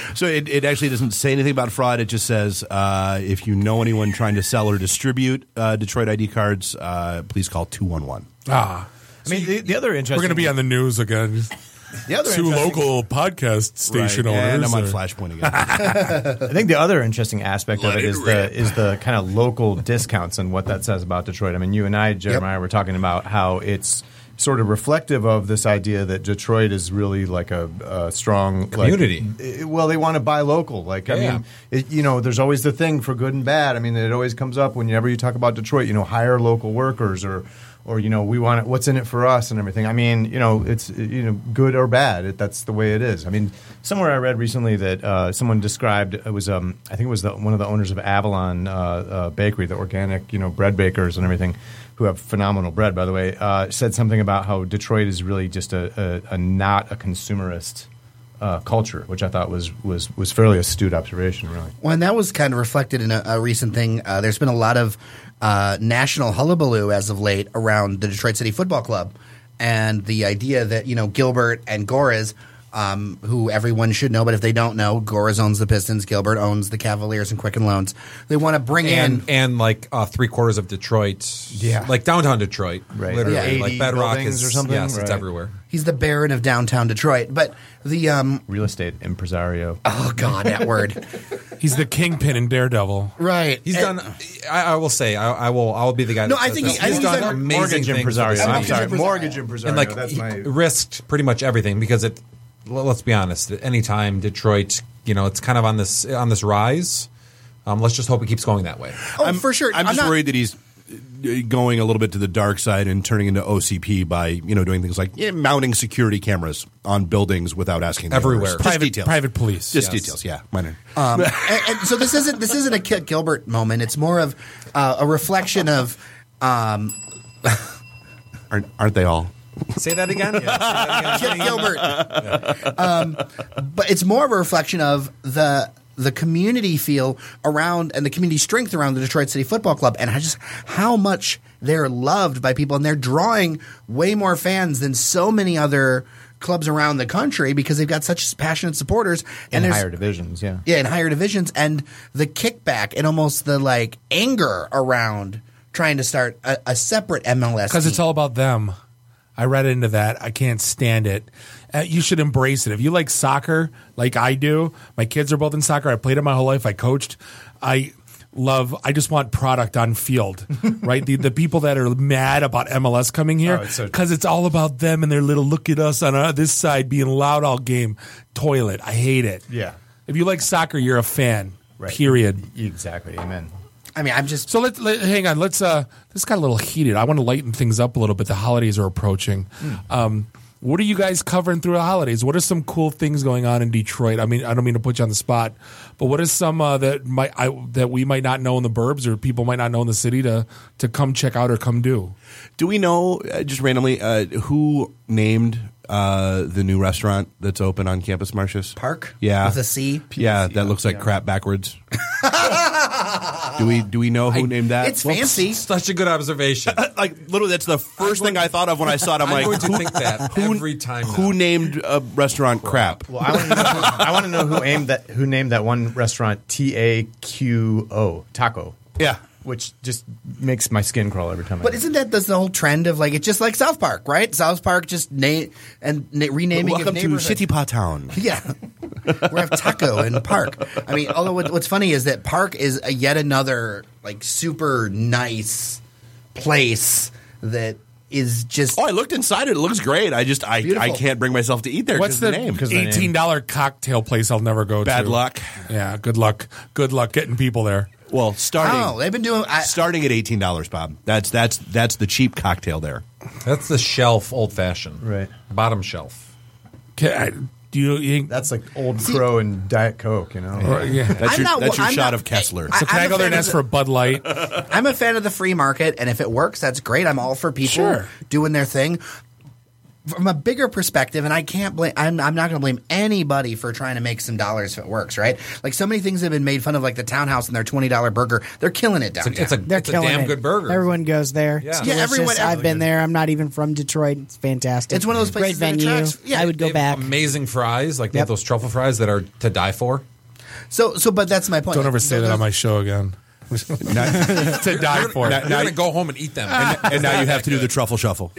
So it, it actually doesn't say anything about fraud. It just says uh, if you know anyone trying to sell or distribute uh, Detroit I D cards, uh, please call two one one. Ah. I mean, the, the other interesting... We're going to be on the news again. The other Two interesting- local podcast station Right, owners. and I'm on or- Flashpoint again. I think the other interesting aspect Let of it it is rip. the is the kind of local discounts and what that says about Detroit. I mean, you and I, Jeremiah, were talking about how it's sort of reflective of this idea that Detroit is really like a, a strong Community. Like, eh, well, they want to buy local. Like, I Yeah. mean, it, you know, there's always the thing for good and bad. I mean, it always comes up whenever you talk about Detroit. You know, hire local workers or. Or you know, we want it, what's in it for us and everything. I mean, you know, it's you know good or bad. It, that's the way it is. I mean, somewhere I read recently that uh, someone described it was um, I think it was the, one of the owners of Avalon uh, uh, Bakery, the organic you know bread bakers and everything, who have phenomenal bread, by the way. Uh, said something about how Detroit is really just a, a, a not a consumerist uh, culture, which I thought was was was fairly astute observation, really. Well, and that was kind of reflected in a, a recent thing. Uh, there's been a lot of uh, national hullabaloo as of late around the Detroit City Football Club and the idea that, you know, Gilbert and Gores, um, who everyone should know, but if they don't know, Gores owns the Pistons, Gilbert owns the Cavaliers and Quicken Loans. They want to bring and, in... And like uh, three quarters of Detroit. Yeah. Like downtown Detroit. Right. Literally. Yeah. Like eighty Bedrock buildings is, or something? yes, it's Right. everywhere. He's the Baron of downtown Detroit. But the... Um, Real estate impresario. oh, God, that word. He's the kingpin in Daredevil. Right. He's And- done. I, I will say, I, I will. I will be the guy. No, that I says think this. he- I he's think he's done done amazing mortgage things. impresario. with the I'm city. sorry, impresario. mortgage impresario. And like That's he my risked pretty much everything because it. l- Let's be honest. At any time Detroit, you know, it's kind of on this on this rise. Um, let's just hope it keeps going that way. Oh, I'm, for sure. I'm just not- worried that he's going a little bit to the dark side and turning into O C P by you know doing things like yeah, mounting security cameras on buildings without asking the Everywhere. owners. Just Private, details. private police. Just Yes. details. Yeah, minor. Um, and, and so this isn't this isn't a Kit Gilbert moment. It's more of uh, a reflection of um, aren't, aren't they all? Say that again. Yeah, say that again. Kit Gilbert. Um, but it's more of a reflection of the the community feel around and the community strength around the Detroit City Football Club, and just how much they're loved by people, and they're drawing way more fans than so many other clubs around the country because they've got such passionate supporters in and there's- higher divisions, yeah. Yeah, in higher divisions, and the kickback and almost the like anger around trying to start a, a separate M L S Because it's team. all about them. I read into that. I can't stand it. Uh, you should embrace it. If you like soccer, like I do, my kids are both in soccer. I played it my whole life. I coached. I love. I just want product on field, right? The the people that are mad about M L S coming here Oh, it's so- because it's all about them and their little look at us on uh, this side being loud all game. Toilet. I hate it. Yeah. If you like soccer, you're a fan. Right. Period. Exactly. Amen. I mean, I'm just So let's let, hang on. Let's. Uh, this got a little heated. I want to lighten things up a little bit. The holidays are approaching. Um, what are you guys covering through the holidays? What are some cool things going on in Detroit? I mean, I don't mean to put you on the spot, but what is some uh, that might I, that we might not know in the burbs or people might not know in the city to to come check out or come do? Do we know uh, just randomly uh, who named uh, the new restaurant that's open on campus, Marcius? Park? Yeah, With a C? Yeah, that looks like crap backwards. do we do we know who named that? It's fancy. Such a good observation. like literally, that's the first thing I thought of when I saw it. I'm, I'm like, going to who, think that who- every time. who now. named a restaurant crap? Well, I want to know. Who, I want to know who aimed that. Who named that one restaurant T A Q O Taco? Yeah. Which just makes my skin crawl every time. I But do it. isn't that the whole trend of like it's just like South Park, right? South Park just name and na- renaming Welcome of to neighborhoods. City Pot Town. Yeah, we have Taco and Park. I mean, although what, what's funny is that Park is a yet another like super nice place that is just. Oh, I looked inside it. It looks great. I just I, I Beautiful. can't bring myself to eat there. What's 'cause the, of the name? of the name. eighteen dollar cocktail place I'll never go to? Bad luck. Yeah, good luck. Good luck getting people there. Well, starting Oh, they've been doing. I, starting at eighteen dollars, Bob. That's that's that's the cheap cocktail there. That's the shelf old fashioned. Right. Bottom shelf. Can I, do you, you think, That's like Old Crow and Diet Coke, you know. or- yeah. That's I'm your not- that's your I'm shot not- of Kessler. I- So can I'm I a go there fan and of ask the- for a Bud Light? I'm a fan of the free market, and if it works, that's great. I'm all for people Sure. doing their thing. from a bigger perspective, and I can't blame, I'm, I'm not going to blame anybody for trying to make some dollars if it works, right? Like so many things have been made fun of, like the Townhouse and their twenty dollar burger. They're killing it downtown. It's a, They're it's a killing damn it. good burger. Everyone goes there. Yeah. It's Yeah, delicious. everyone- I've been there. I'm not even from Detroit. It's fantastic. It's one of those places Great that venue. attracts- yeah, I would go They have back. Amazing fries. Like they have Yep. those truffle fries that are to die for. So, so, but that's my point. Don't ever Like, say that on my show again. to die for. You're going to go home and eat them. and, and now you have to do the truffle shuffle.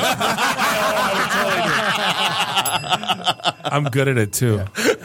I'm good at it too.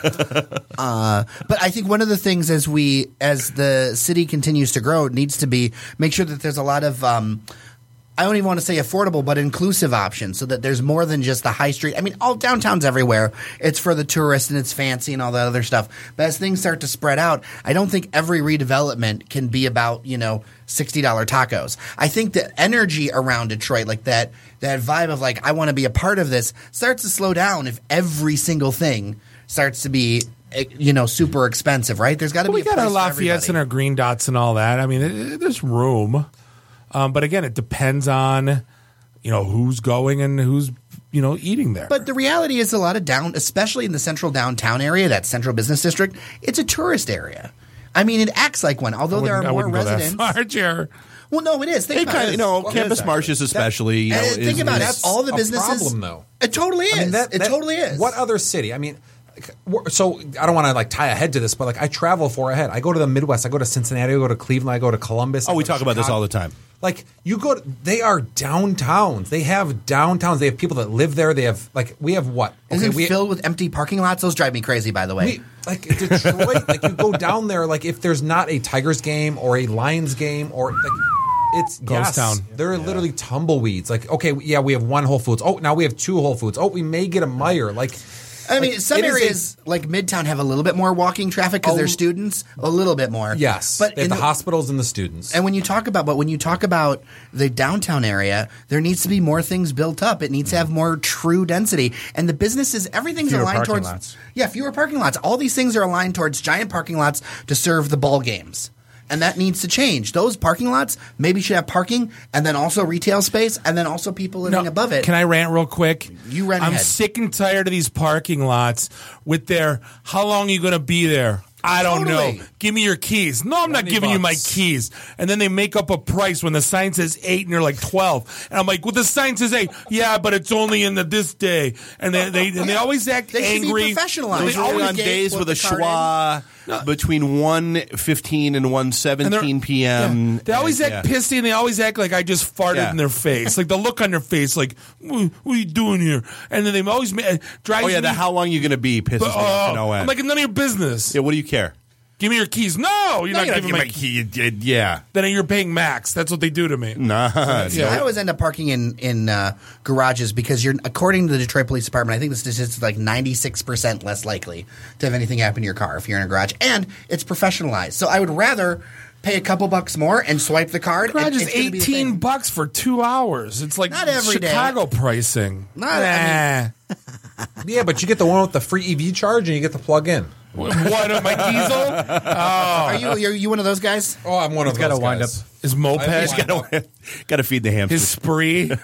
Uh, but I think one of the things as we as the city continues to grow needs to be make sure that there's a lot of um, I don't even want to say affordable, but inclusive options so that there's more than just the high street. I mean, all downtowns everywhere. It's for the tourist and it's fancy and all that other stuff. But as things start to spread out, I don't think every redevelopment can be about, you know, sixty dollar tacos. I think the energy around Detroit, like that, that vibe of like, I want to be a part of this, starts to slow down if every single thing starts to be, you know, super expensive, right? There's got to Well, be we a got our place for Lafayette's everybody. and our Green Dots and all that. I mean, it, it- there's room. Um, but again, it depends on, you know, who's going and who's, you know, eating there. But the reality is a lot of down, especially in the central downtown area, that central business district, it's a tourist area. I mean, it acts like one, although there are I more wouldn't go that residents. far, Jer. Well, no, it is. Think It about kind it. of, you know, Well, Campus it is Martius especially. You know, and think is- about is- it. All the a businesses. problem, though. It totally is. I mean, that, it that- totally is. What other city? I mean, like, we're- so I don't want to like tie a head to this, but like I travel for a head. I go to the Midwest. I go to Cincinnati. I go to Cleveland. I go to Columbus. I Oh, we go to talk about this Chicago. all the time. Like you go, to, they are downtowns. They have downtowns. They have people that live there. They have like we have what? Isn't we, it filled with empty parking lots? Those drive me crazy, by the way. we like Detroit. Like you go down there. Like if there's not a Tigers game or a Lions game or like. It's Ghost yes, town. They're literally tumbleweeds. Like, okay, yeah, we have one Whole Foods. Oh, now we have two Whole Foods. Oh, we may get a Meijer. Like, I mean, like, some it is a- areas like Midtown have a little bit more walking traffic because Oh. they're students, a little bit more. yes, but they have in the, the- hospitals and the students. And when you talk about, but when you talk about the downtown area, there needs to be more things built up. It needs to have more true density, and the businesses, everything's Fewer aligned parking towards. lots. Yeah, fewer parking lots. All these things are aligned towards giant parking lots to serve the ball games. And that needs to change. Those parking lots maybe should have parking and then also retail space and then also people living No, above it. Can I rant real quick? You rant I'm ahead. sick and tired of these parking lots with their, how long are you going to be there? I don't Totally. know. Give me your keys. No, I'm not twenty giving you my bucks. keys. And then they make up a price when the sign says eight and you're like twelve. And I'm like, well, the sign says eight. Yeah, but it's only in the this day. And they they, and they always act They should be angry. professionalized. They Usually always on gate, days put with a the card schwa between one fifteen and one And they're- seventeen p.m. Yeah. They always act Yeah. pissy and they always act like I just farted Yeah. in their face. Like the look on their face, like, what, what are you doing here? And then they always ma- drives Oh yeah, me. the how long you going to be pisses but, me off to oh, no end. I'm like, none of your business. yeah, what do you care? Give me your keys. No, you're No, not you're giving not my giving keys. my key. Yeah, Then you're paying max. That's what they do to me. nah. Yeah. I always end up parking in in uh, garages because you're, according to the Detroit Police Department, I think the statistics is like ninety-six percent less likely to have anything happen to your car if you're in a garage, and it's professionalized. So I would rather pay a couple bucks more and swipe the card. Garage and is it's gonna be a eighteen thing. bucks for two hours. It's like Not every day. Chicago pricing. Not- I Nah. yeah, but you get the one with the free E V charge and you get the plug in. What, my diesel? Oh. Are you are you one of those guys? Oh, I'm one of got those to wind guys. up. His moped? He's Got to feed the hamsters. His spree? You know,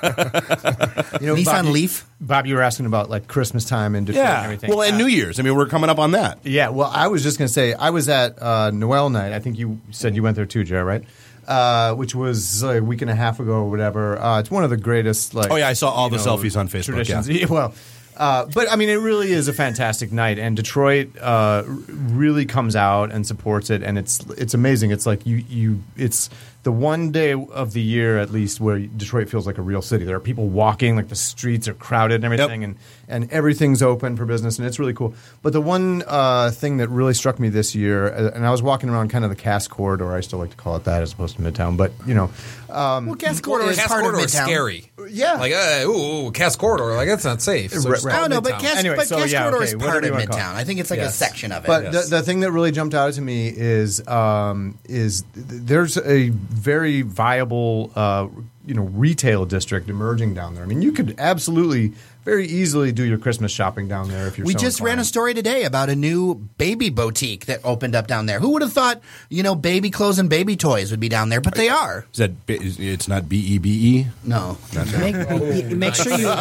Nissan Bob, you- Leaf? Bob, you were asking about like Christmas time in Detroit Yeah. and everything. well, and New Year's. I mean, we're coming up on that. Yeah, well, I was just going to say, I was at uh, Noel night. I think you said you went there too, Jared, right? Uh, which was like, a week and a half ago or whatever. Uh, it's one of the greatest, like... Oh, yeah, I saw all you the know, selfies on Facebook, Traditions. yeah. Well, uh, but, I mean, it really is a fantastic night, and Detroit uh, r- really comes out and supports it, and it's it's amazing. It's like you... you it's the one day of the year, at least, where Detroit feels like a real city. There are people walking, like the streets are crowded and everything, and, and everything's open for business, and it's really cool. But the one uh, thing that really struck me this year, uh, and I was walking around kind of the Cass Corridor, I still like to call it that as opposed to Midtown, but, you know. Um, Well, Cass Corridor is Cass part Corridor of is Midtown. scary. Yeah. Like, uh, ooh, ooh, Cass Corridor. Like, that's not safe. So Right, just right. I call don't it know, but Midtown. Cass, Anyway, but so, Cass yeah, Corridor okay, is whatever part you of wanna call it. Midtown. I think it's like Yes. a section of it. But Yes. the, the thing that really jumped out to me is um, is th- there's a very viable uh, you know retail district emerging down there. I mean, you could absolutely very easily do your Christmas shopping down there if you're We so just ran a inclined. story today about a new baby boutique that opened up down there. Who would have thought, you know, baby clothes and baby toys would be down there, but they are. Is that B- is- it's not B E B E? No. Make, make sure you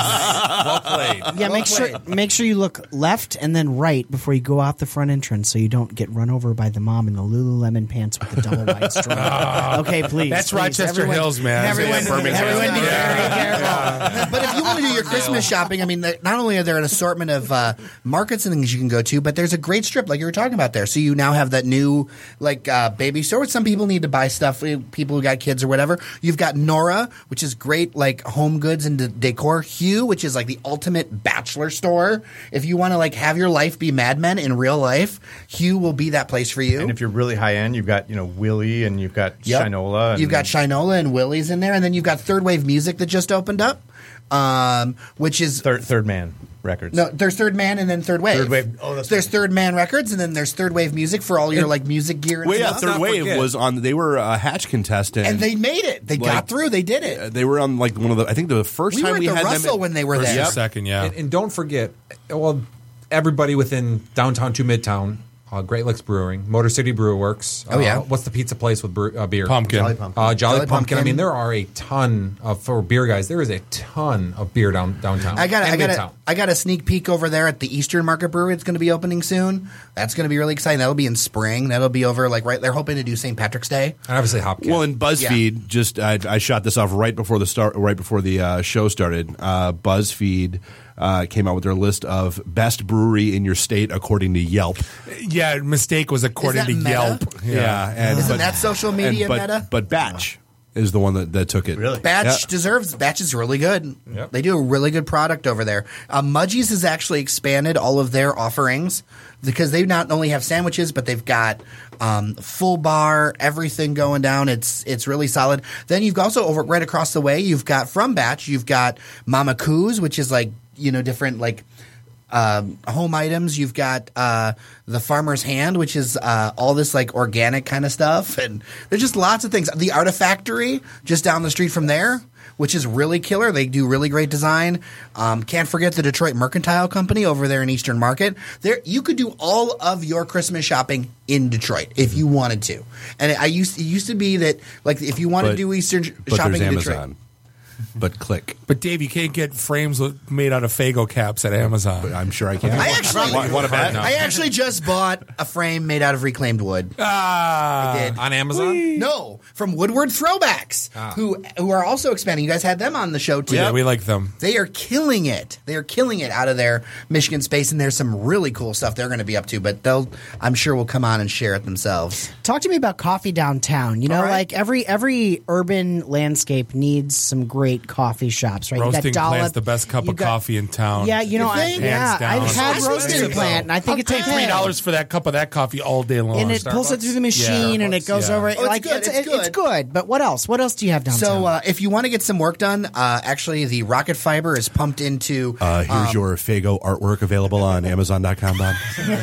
Well played. yeah make sure make sure you look left and then right before you go out the front entrance so you don't get run over by the mom in the Lululemon pants with the double wide straw. Okay, please. That's please. Rochester Everyone- Hills, man. Everyone, Birmingham. everyone be very careful. But if you want to do your Christmas shopping, I mean, the- not only are there an assortment of uh, markets and things you can go to, but there's a great strip like you were talking about there. So you now have that new like uh, baby store. Which some people need to buy stuff. uh, People who got kids or whatever. You've got Nora, which is great like home goods and de- decor. Hue, which is like the ultimate bachelor store. If you want to like have your life be Mad Men in real life, Hue will be that place for you. And if you're really high end, you've got you know Willie and you've got Yep. Shinola. And You've got Shinola and Willie's in there, and then you've got Third Wave Music that just opened up, um, which is Third, Third Man Records. no. There's Third Man and then Third Wave. Third Wave. Oh, that's there's Third Man Records, and then there's Third Wave Music for all your like music gear. And Well, yeah, stuff. Third Wave forget. was on. They were a Hatch contestant, and they made it. They got Like- through. They did it. Uh, they were on like one of the. I think the first We time were at we the had Russell them. when they were First there. and second, yeah. And, and don't forget, well, everybody within downtown to Midtown, uh, Great Lakes Brewing, Motor City Brew Works. Oh, yeah. Uh, what's the pizza place with brew, uh, beer? Pumpkin. Jolly Pumpkin. Uh, Jolly, Jolly Pumpkin. Pumpkin. I mean, there are a ton of for beer guys. There is a ton of beer down downtown. I got I and got Midtown. a, I got a sneak peek over there at the Eastern Market Brewery. It's going to be opening soon. That's going to be really exciting. That'll be in spring. That'll be over like right. They're hoping to do Saint Patrick's Day. And obviously Hopkins. Well, in BuzzFeed, just I, I shot this off right before the start, right before the uh, show started. Uh, BuzzFeed uh, came out with their list of best brewery in your state according to Yelp. Yeah, mistake was according Is to that meta? Yelp. Yeah, and Isn't but- that social and- media but, meta? But Batch is the one that, that took it. Really? Batch Yeah. deserves. Batch is really good. Yep. They do a really good product over there. Uh, Mudgee's has actually expanded all of their offerings because they not only have sandwiches, but they've got um, full bar, everything going down. It's it's really solid. Then you've also over right across the way, you've got from Batch, you've got Mama Koo's, which is like you know different like. Um, home items. You've got uh, the Farmer's Hand, which is uh, all this like organic kind of stuff, and there's just lots of things. The Artifactory, just down the street from there, which is really killer. They do really great design. Um, can't forget the Detroit Mercantile Company over there in Eastern Market. There, you could do all of your Christmas shopping in Detroit if you wanted to. And I used it used to be that like if you want to But- do Eastern But shopping there's in Detroit. Amazon. But click. But Dave, you can't get frames with- made out of Fago caps at Amazon. But I'm sure I can. I actually, Want- want a bet? I actually just bought a frame made out of reclaimed wood. Ah, I did. on Amazon. No, from Woodward Throwbacks, Ah. who who are also expanding. You guys had them on the show too. yeah, we like them. They are killing it. They are killing it out of their Michigan space, and there's some really cool stuff they're going to be up to. But they'll, I'm sure, will come on and share it themselves. Talk to me about coffee downtown. You know, All right. like every every urban landscape needs some great coffee shops, right? Roasting you got Dollop, Plant's the best cup you of got- coffee in town. Yeah, you know, I, think? yeah, Hands down. I've had It's Roasting expensive, Plant, and I think I'll it's pay okay. three dollars for that cup of that coffee all day long. And it pulls it through the machine, and it goes Yeah. over. Oh, it's like good, it's, it's it- good. it's good. But what else? What else do you have downtown? So, uh, if you want to get some work done, uh, actually, the Rocket Fiber is pumped into. Uh, here's um, your Fago artwork available on Amazon dot com, Bob.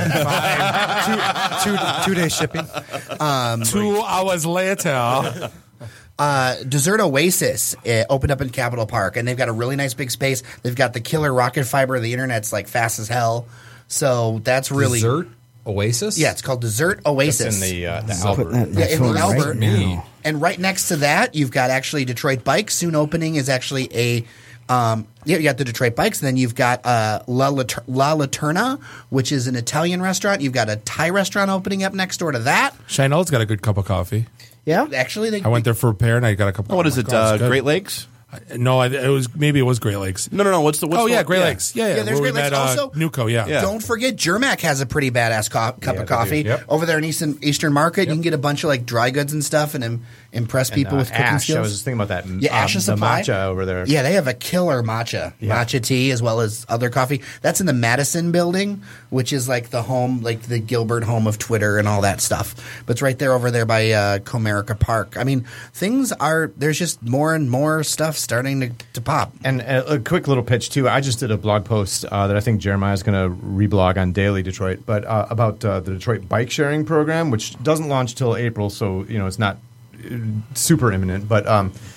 two, two day shipping. Two hours later. Uh, Desert Oasis uh, opened up in Capitol Park, and they've got a really nice big space. They've got the killer rocket fiber. The internet's like fast as hell, so that's really Dessert Oasis. yeah. It's called Desert Oasis. It's in the, uh, the Putting Albert. that in Yeah, my in phone the right Albert. now. And right next to that, you've got actually Detroit Bikes. Soon opening is actually a. Um, yeah, you got the Detroit Bikes, and then you've got uh, La, Later- La Laterna, which is an Italian restaurant. You've got a Thai restaurant opening up next door to that. Shinella's got a good cup of coffee. Yeah, Actually, they, I went there for a pair and I got a cup. Oh, what is oh it? my God, Uh, it's good. Great Lakes? No, I, it was maybe it was Great Lakes. No, no, no. What's the? What's oh the, yeah, Great Lakes. Yeah, yeah. Yeah, there's where we Great Lakes. met, uh, Also, Nuco. Yeah. Yeah. Don't forget, Germac has a pretty badass co- cup of coffee Yep. over there in Eastern Eastern Market. You can get a bunch of like dry goods and stuff, and im- impress people And, uh, with cooking Ash. skills. I was just thinking about that. Yeah, Ash um, is the supply. matcha over there. Yeah, they have a killer matcha, Yeah. matcha tea, as well as other coffee. That's in the Madison building, which is like the home, like the Gilbert home of Twitter and all that stuff. But it's right there over there by uh, Comerica Park. I mean, things are, there's just more and more stuff starting to, to pop. And a, a quick little pitch too. I just did a blog post uh, that I think Jeremiah is going to reblog on Daily Detroit, but uh, about uh, the Detroit bike sharing program, which doesn't launch till April, so you know it's not uh, super imminent. But um,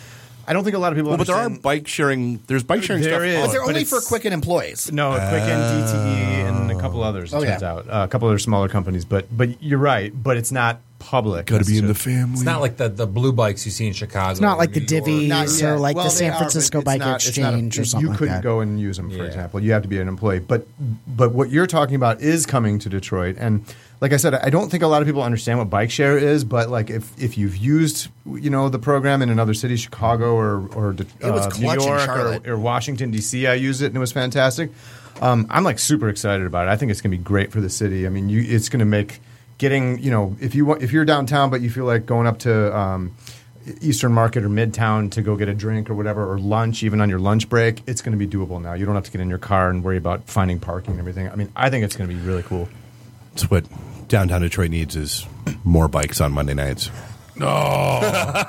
I don't think a lot of people. Well, but there are understand. bike sharing. There's bike sharing There stuff. is. on- But they're but only it's- for Quicken employees. No, Quicken, D T E, and a couple others. It Oh, turns yeah. out uh, a couple other smaller companies. But but you're right. But it's not public. Got to be in the necessarily. family. It's not like the, the blue bikes you see in Chicago. It's not like the New York. Divvies Not or yet. like Well, the they San are, but Francisco it's Bike not- it's not a- Exchange or something You like couldn't that. go and use them, for Yeah. example. You have to be an employee. But but what you're talking about is coming to Detroit. And like I said, I don't think a lot of people understand what bike share is. But like if, if you've used you know the program in another city, Chicago or or De- It was uh, New clutch in York Charlotte. or, or Washington D C, I used it and it was fantastic. Um, I'm like super excited about it. I think it's going to be great for the city. I mean, you, it's going to make getting you know if you want, if you're downtown but you feel like going up to um, Eastern Market or Midtown to go get a drink or whatever, or lunch, even on your lunch break, it's going to be doable now. You don't have to get in your car and worry about finding parking and everything. I mean, I think it's going to be really cool. That's what downtown Detroit needs is more bikes on Monday nights. No.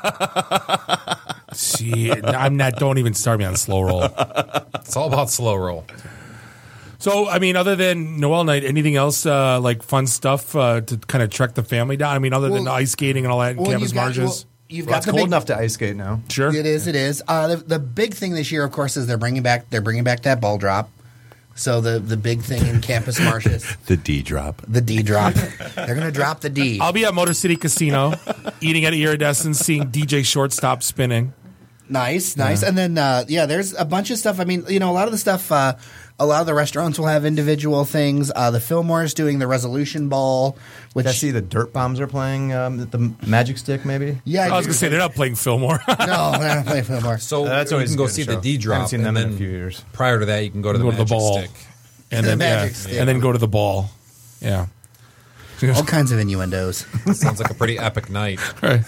See, I'm not. Don't even start me on slow roll. It's all about slow roll. So, I mean, other than Noel night, anything else uh, like fun stuff uh, to kind of trek the family down? I mean, other than Well- ice skating and all that, and well, campus you've got- marches. well, You've Well, got it's the cold big, enough to ice skate now. Sure, It is. It is. Uh, the, the big thing this year, of course, is they're bringing back. They're bringing back that ball drop. So the the big thing in campus marches, The D drop. the D drop. They're going to drop the D. I'll be at Motor City Casino, eating at Iridescent, seeing D J Shortstop spinning. Nice, nice. And then, uh, yeah, there's a bunch of stuff. I mean, you know, a lot of the stuff, uh, a lot of the restaurants will have individual things. Uh, the Fillmore's doing the Resolution Ball, which Did I see the Dirt Bombs are playing um, the, the Magic Stick, maybe? yeah, I was going to say they're not playing Fillmore. no, they're not playing Fillmore. So That's you always can a go good see show. the D drop. I haven't seen and them in then a few years. Prior to that, you can go to the, Go to the Magic ball. Stick. and The then Magic yeah, Stick. and then go to the ball. Yeah. All kinds of innuendos. Sounds like a pretty epic night. Right.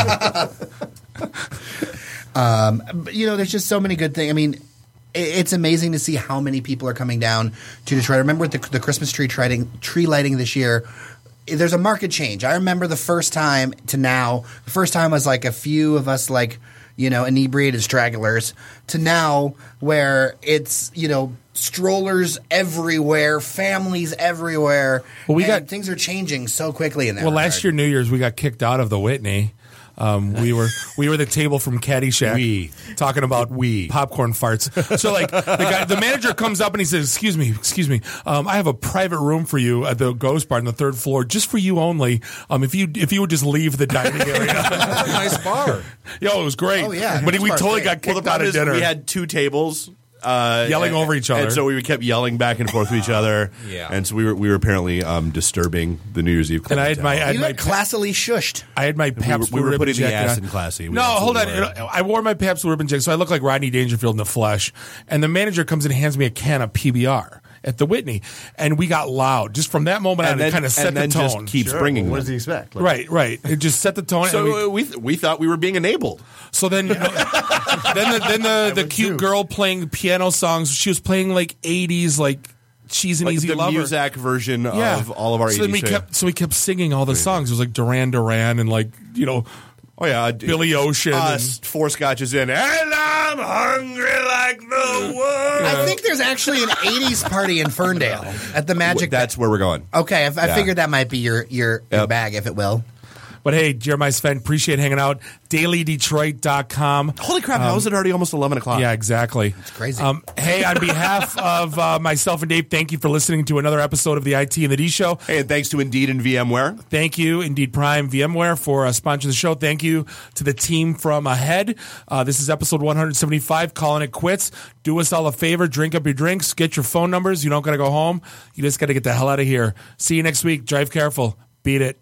Um, but, you know, there's just so many good things. I mean, i- it's amazing to see how many people are coming down to Detroit. I remember with the, the Christmas tree lighting, tree lighting this year, there's a market change. I remember the first time to now, the first time was like a few of us like, you know, inebriated stragglers to now where it's, you know, strollers everywhere, families everywhere. Well, we and got- things are changing so quickly in that Well, regard. last year New Year's we got kicked out of the Whitney. Um, we were we were the table from Caddyshack, We. talking about We. popcorn farts. So like the guy, the manager comes up and he says, "Excuse me, excuse me, um, I have a private room for you at the Ghost Bar on the third floor, just for you only. Um, if you if you would just leave the dining area." Nice bar. Yo, it was great. Oh, yeah. but we Ghost Bar's totally great. got kicked Well, the out problem of is dinner. we had two tables. Uh, Yelling and- over each other. and so we kept yelling back and forth with each other. Yeah. and so we were we were apparently um, disturbing the New Year's Eve. and I had my I You had my got classily shushed. I had my Pabst we were Blue Ribbon putting the jacket ass on. in classy. We No, hold on. absolutely were. I wore my Pabst Blue Ribbon jacket, so I look like Rodney Dangerfield in the flesh. And the manager comes and hands me a can of P B R at the Whitney, and we got loud. Just from that moment on, And it then- kind of set and the then just tone. keeps bringing What them. does he expect? Like, Right, right. It just set the tone. So and we- uh, we th- we thought we were being enabled. So then, you know, then the, then the, the cute girl playing piano songs. She was playing like eighties, like She's an Like Easy the Lover. Muzak version Yeah. of all of our So then we eighties. kept so we kept singing all the songs. It was like Duran Duran and like you know, oh yeah, Billy Ocean. Us, and, four scotches in, and I'm hungry like the world. I think there's actually an eighties party in Ferndale at the Magic. That's where we're going. Okay, I, I Yeah. figured that might be your your, your Yep. bag, if it will. But hey, Jeremiah Sven, appreciate hanging out. daily detroit dot com. Holy crap, how is it already almost eleven o'clock? Yeah, exactly. It's crazy. Um, hey, on behalf of uh, myself and Dave, thank you for listening to another episode of the I T and the D Show. Hey, and thanks to Indeed and VMware. Thank you, Indeed Prime VMware, for uh, sponsoring the show. Thank you to the team from Ahead. Uh, this is episode one seventy-five, Calling It Quits. Do us all a favor, drink up your drinks, get your phone numbers. You don't got to go home. You just got to get the hell out of here. See you next week. Drive careful. Beat it.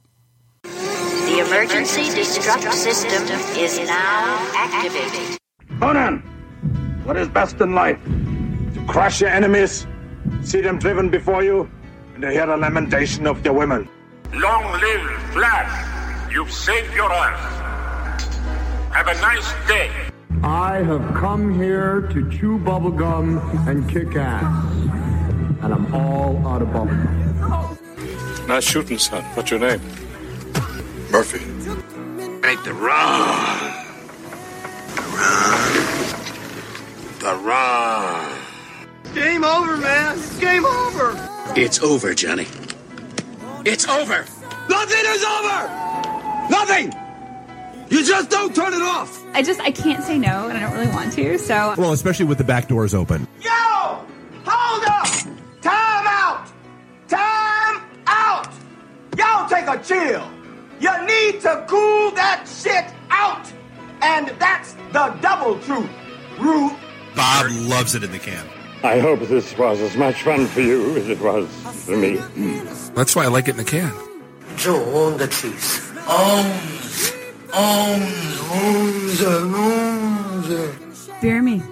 The emergency destruct system is now activated. Conan, what is best in life? To crush your enemies, see them driven before you, and to hear the lamentation of their women. Long live Flash! You've saved your ass. Have a nice day. I have come here to chew bubblegum and kick ass. And I'm all out of bubblegum. Nice shooting, son. What's your name? Murphy. Make the run. The run. The run. Game over, man. Game over. It's over, Johnny. It's over. Nothing is over. Nothing. You just don't turn it off. I just, I can't say no, and I don't really want to, so. Well, especially with the back doors open. Yo! Hold up! Time out! Time out! Y'all take a chill. You need to cool that shit out. And that's the double truth. Ruth. Bob loves it in the can. I hope this was as much fun for you as it was for me. That's why I like it in the can. Joe on the trees. Ohms. Ohms. Ohms. Ohms. Bear me.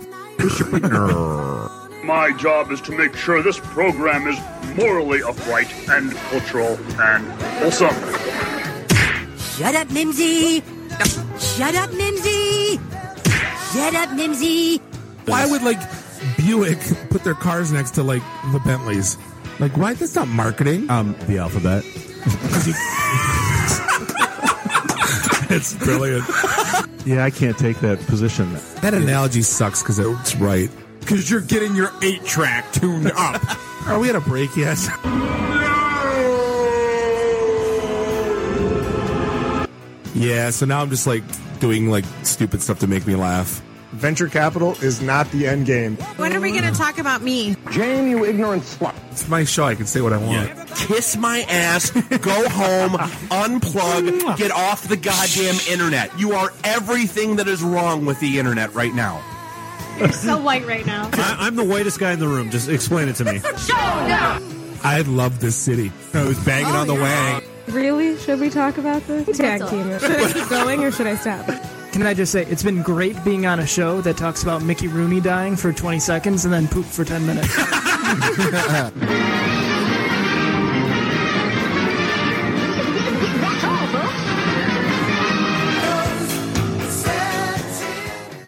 My job is to make sure this program is morally upright and cultural and wholesome. Shut up, Mimsy! Shut up, Mimsy! Shut up, Mimsy! Why would, like, Buick put their cars next to, like, the Bentleys? Like, why? That's not marketing. Um, the alphabet. It's brilliant. Yeah, I can't take that position. That analogy sucks because it's right. Because you're getting your eight track tuned up. Are we at a break yet? Yeah, so now I'm just like doing like stupid stuff to make me laugh. Venture capital is not the end game. When are we going to talk about me? Jane, you ignorant slut. It's my show. I can say what I want. Yeah. Kiss my ass, go home, unplug, get off the goddamn internet. You are everything that is wrong with the internet right now. You're so white right now. I, I'm the whitest guy in the room. Just explain it to me. I love this city. I was banging Oh, on the yeah. wang. Really? Should we talk about this? Tag team it. Should I keep going or should I stop? Can I just say, it's been great being on a show that talks about Mickey Rooney dying for twenty seconds and then poop for ten minutes.